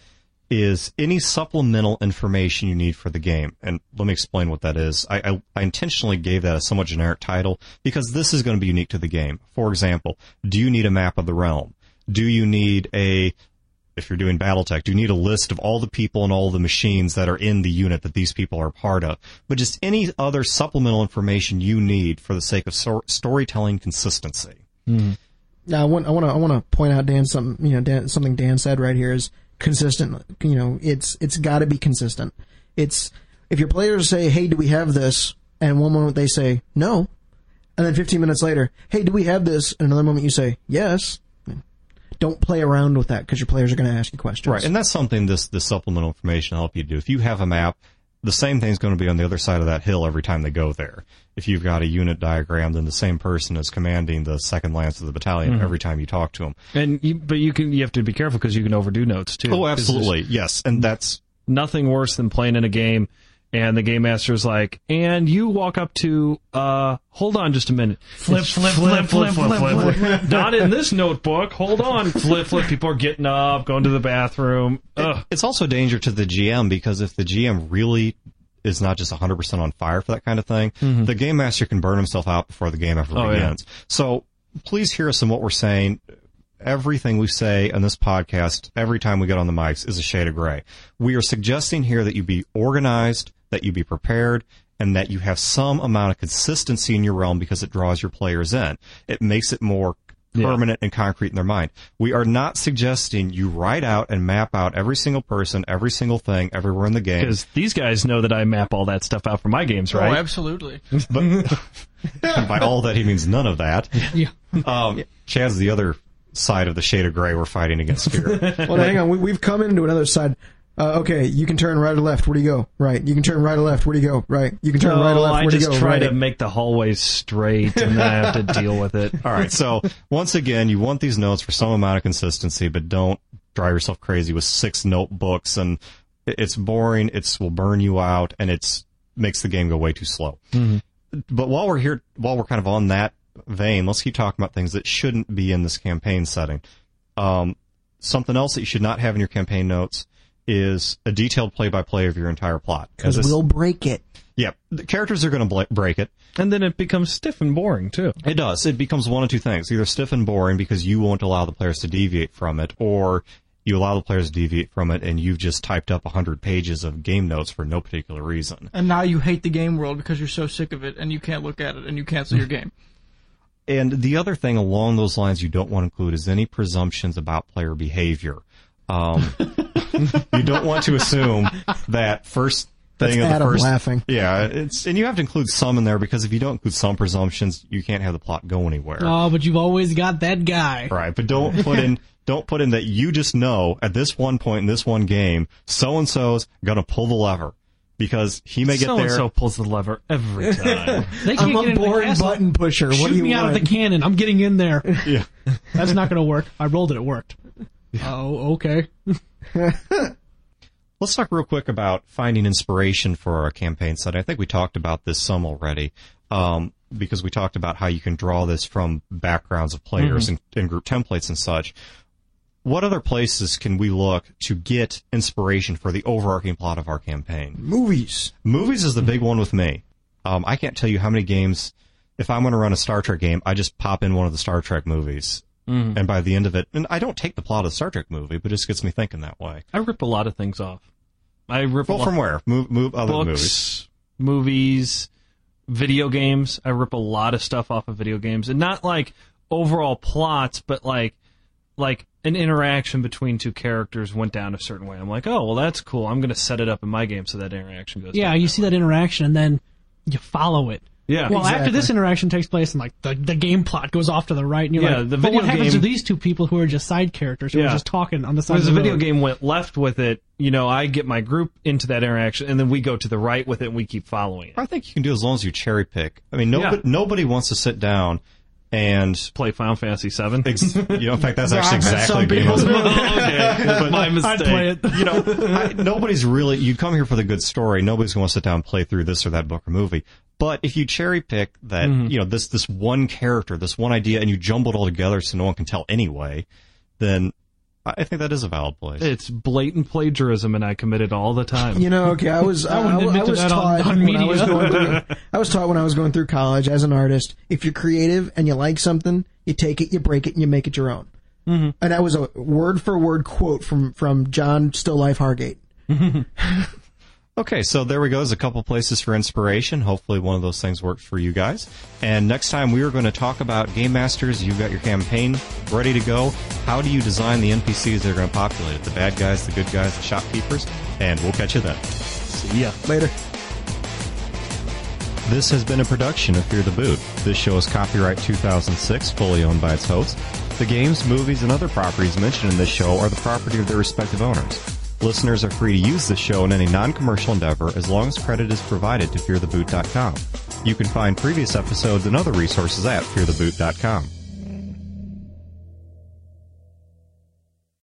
Speaker 1: is any supplemental information you need for the game. And let me explain what that is. I, I, I intentionally gave that a somewhat generic title because this is going to be unique to the game. For example, do you need a map of the realm? Do you need a... If you're doing BattleTech, do you need a list of all the people and all the machines that are in the unit that these people are part of? But just any other supplemental information you need for the sake of so- storytelling consistency.
Speaker 3: Mm. Now, I want I want to I want to point out Dan something you know Dan, something Dan said right here is consistent. You know, it's it's got to be consistent. It's if your players say, "Hey, do we have this?" and one moment they say no, and then fifteen minutes later, "Hey, do we have this?" and another moment you say yes. Don't play around with that because your players are going to ask you questions.
Speaker 1: Right, and that's something this, this supplemental information will help you do. If you have a map, the same thing's going to be on the other side of that hill every time they go there. If you've got a unit diagram, then the same person is commanding the second lance of the battalion mm-hmm. every time you talk to them.
Speaker 4: And you, but you can you have to be careful because you can overdo notes too.
Speaker 1: Oh, absolutely, yes, and that's
Speaker 4: nothing worse than playing in a game. And the game master's like, and you walk up to, uh, hold on just a minute. Flip, flip, flip, flip, flip, flip, flip. Not in this notebook. Hold on. Flip, flip. People are getting up, going to the bathroom. Ugh.
Speaker 1: It's also a danger to the G M because if the G M really is not just one hundred percent on fire for that kind of thing, mm-hmm. the game master can burn himself out before the game ever oh, begins. Yeah. So please hear us in what we're saying. Everything we say on this podcast, every time we get on the mics, is a shade of gray. We are suggesting here that you be organized, that you be prepared, and that you have some amount of consistency in your realm because it draws your players in. It makes it more permanent yeah. and concrete in their mind. We are not suggesting you write out and map out every single person, every single thing, everywhere in the game.
Speaker 4: Because these guys know that I map all that stuff out for my games, right?
Speaker 2: Oh, absolutely.
Speaker 1: But by all that, he means none of that.
Speaker 5: Yeah.
Speaker 1: Um, Chad's the other side of the shade of gray we're fighting against here.
Speaker 3: Well, hang on. We, we've come into another side. Uh, okay, you can turn right or left. Where do you go? Right. You can turn right or left. Where do you go? Right. You can turn
Speaker 4: no,
Speaker 3: right or left.
Speaker 4: I
Speaker 3: Where do you
Speaker 4: just
Speaker 3: go?
Speaker 4: try
Speaker 3: Right.
Speaker 4: to make the hallways straight, and then I have to deal with it.
Speaker 1: All right, so once again, you want these notes for some amount of consistency, but don't drive yourself crazy with six notebooks, and it's boring, it's will burn you out, and it's makes the game go way too slow.
Speaker 4: Mm-hmm.
Speaker 1: But while we're here, while we're kind of on that vein, let's keep talking about things that shouldn't be in this campaign setting. Um, something else that you should not have in your campaign notes is a detailed play-by-play of your entire plot.
Speaker 3: Because we'll break it.
Speaker 1: Yeah, the characters are going to bl- break it.
Speaker 4: And then it becomes stiff and boring, too.
Speaker 1: It does. It becomes one of two things. Either stiff and boring because you won't allow the players to deviate from it, or you allow the players to deviate from it and you've just typed up one hundred pages of game notes for no particular reason.
Speaker 2: And now you hate the game world because you're so sick of it and you can't look at it and you cancel your game.
Speaker 1: And the other thing along those lines you don't want to include is any presumptions about player behavior. Um, you don't want to assume that first thing
Speaker 3: That's
Speaker 1: of the
Speaker 3: Adam
Speaker 1: first.
Speaker 3: laughing.
Speaker 1: Yeah, it's and you have to include some in there because if you don't include some presumptions, you can't have the plot go anywhere.
Speaker 5: Oh, but you've always got that guy.
Speaker 1: Right, but don't put in don't put in that you just know at this one point in this one game, so and so's gonna pull the lever because he may get
Speaker 4: so
Speaker 1: there.
Speaker 4: So pulls the lever every time.
Speaker 5: They can't
Speaker 3: I'm
Speaker 5: get
Speaker 3: a
Speaker 5: in the
Speaker 3: boring
Speaker 5: castle.
Speaker 3: button pusher. What
Speaker 5: Shoot
Speaker 3: do you
Speaker 5: me
Speaker 3: want?
Speaker 5: out of the cannon. I'm getting in there.
Speaker 1: Yeah.
Speaker 5: That's not going to work. I rolled it. It worked. Oh, okay.
Speaker 1: Let's talk real quick about finding inspiration for our campaign setting. I think we talked about this some already, um, because we talked about how you can draw this from backgrounds of players mm-hmm. and, and group templates and such. What other places can we look to get inspiration for the overarching plot of our campaign?
Speaker 3: Movies.
Speaker 1: Movies is the big one with me. Um, I can't tell you how many games, if I'm going to run a Star Trek game, I just pop in one of the Star Trek movies. Mm-hmm. And by the end of it, and I don't take the plot of the Star Trek movie, but it just gets me thinking that way.
Speaker 4: I rip a lot of things off. I rip
Speaker 1: well,
Speaker 4: a lot
Speaker 1: from where? Move, move other
Speaker 4: books,
Speaker 1: movies.
Speaker 4: movies, video games. I rip a lot of stuff off of video games, and not like overall plots, but like like an interaction between two characters went down a certain way. I'm like, oh, well, that's cool. I'm going to set it up in my game so that interaction goes.
Speaker 5: Yeah,
Speaker 4: down
Speaker 5: you see that interaction, and then you follow it.
Speaker 4: Yeah.
Speaker 5: Well,
Speaker 3: exactly.
Speaker 5: after this interaction takes place, and like the, the game plot goes off to the right, and you're
Speaker 4: Yeah,
Speaker 5: like,
Speaker 4: the
Speaker 5: but
Speaker 4: video
Speaker 5: what happens
Speaker 4: game-
Speaker 5: to these two people who are just side characters who
Speaker 4: Yeah.
Speaker 5: are just talking on the side
Speaker 4: As
Speaker 5: of
Speaker 4: the
Speaker 5: the
Speaker 4: video
Speaker 5: road?
Speaker 4: game went left with it, you know, I get my group into that interaction, and then we go to the right with it, and we keep following it.
Speaker 1: I think you can do as long as you cherry pick. I mean, nobody,
Speaker 4: Yeah.
Speaker 1: nobody wants to sit down and
Speaker 4: Play Final Fantasy seven.
Speaker 1: ex- you know, in fact, that's actually
Speaker 2: I've had
Speaker 1: exactly
Speaker 2: some
Speaker 1: a game.
Speaker 2: people
Speaker 1: I was-
Speaker 4: Okay, but my mistake.
Speaker 5: I'd play it.
Speaker 1: you know, I, nobody's really, you come here for the good story. Nobody's going to sit down and play through this or that book or movie. But if you cherry pick that,
Speaker 4: Mm-hmm.
Speaker 1: you know, this, this one character, this one idea, and you jumble it all together so no one can tell anyway, then I think that is a valid place.
Speaker 4: It's blatant plagiarism, and I commit it all the time.
Speaker 3: You know, okay, I was I,
Speaker 5: wouldn't
Speaker 3: I,
Speaker 5: admit
Speaker 3: I
Speaker 5: to
Speaker 3: was
Speaker 5: that on-
Speaker 3: taught
Speaker 5: on
Speaker 3: when I was
Speaker 5: media.
Speaker 3: going through, I was taught when I was going through college as an artist, if you're creative and you like something, you take it, you break it, and you make it your own. Mm-hmm. And that was a word for word quote from from John Still Life Hargate.
Speaker 1: Okay, so there we go. There's a couple places for inspiration. Hopefully one of those things works for you guys. And next time we are going to talk about Game Masters. You've got your campaign ready to go. How do you design the N P Cs that are going to populate it? The bad guys, the good guys, the shopkeepers? And we'll catch you then.
Speaker 4: See ya.
Speaker 3: Later.
Speaker 1: This has been a production of Fear the Boot. This show is copyright two thousand six, fully owned by its host. The games, movies, and other properties mentioned in this show are the property of their respective owners. Listeners are free to use this show in any non-commercial endeavor as long as credit is provided to fear the boot dot com. You can find previous episodes and other resources at fear the boot dot com.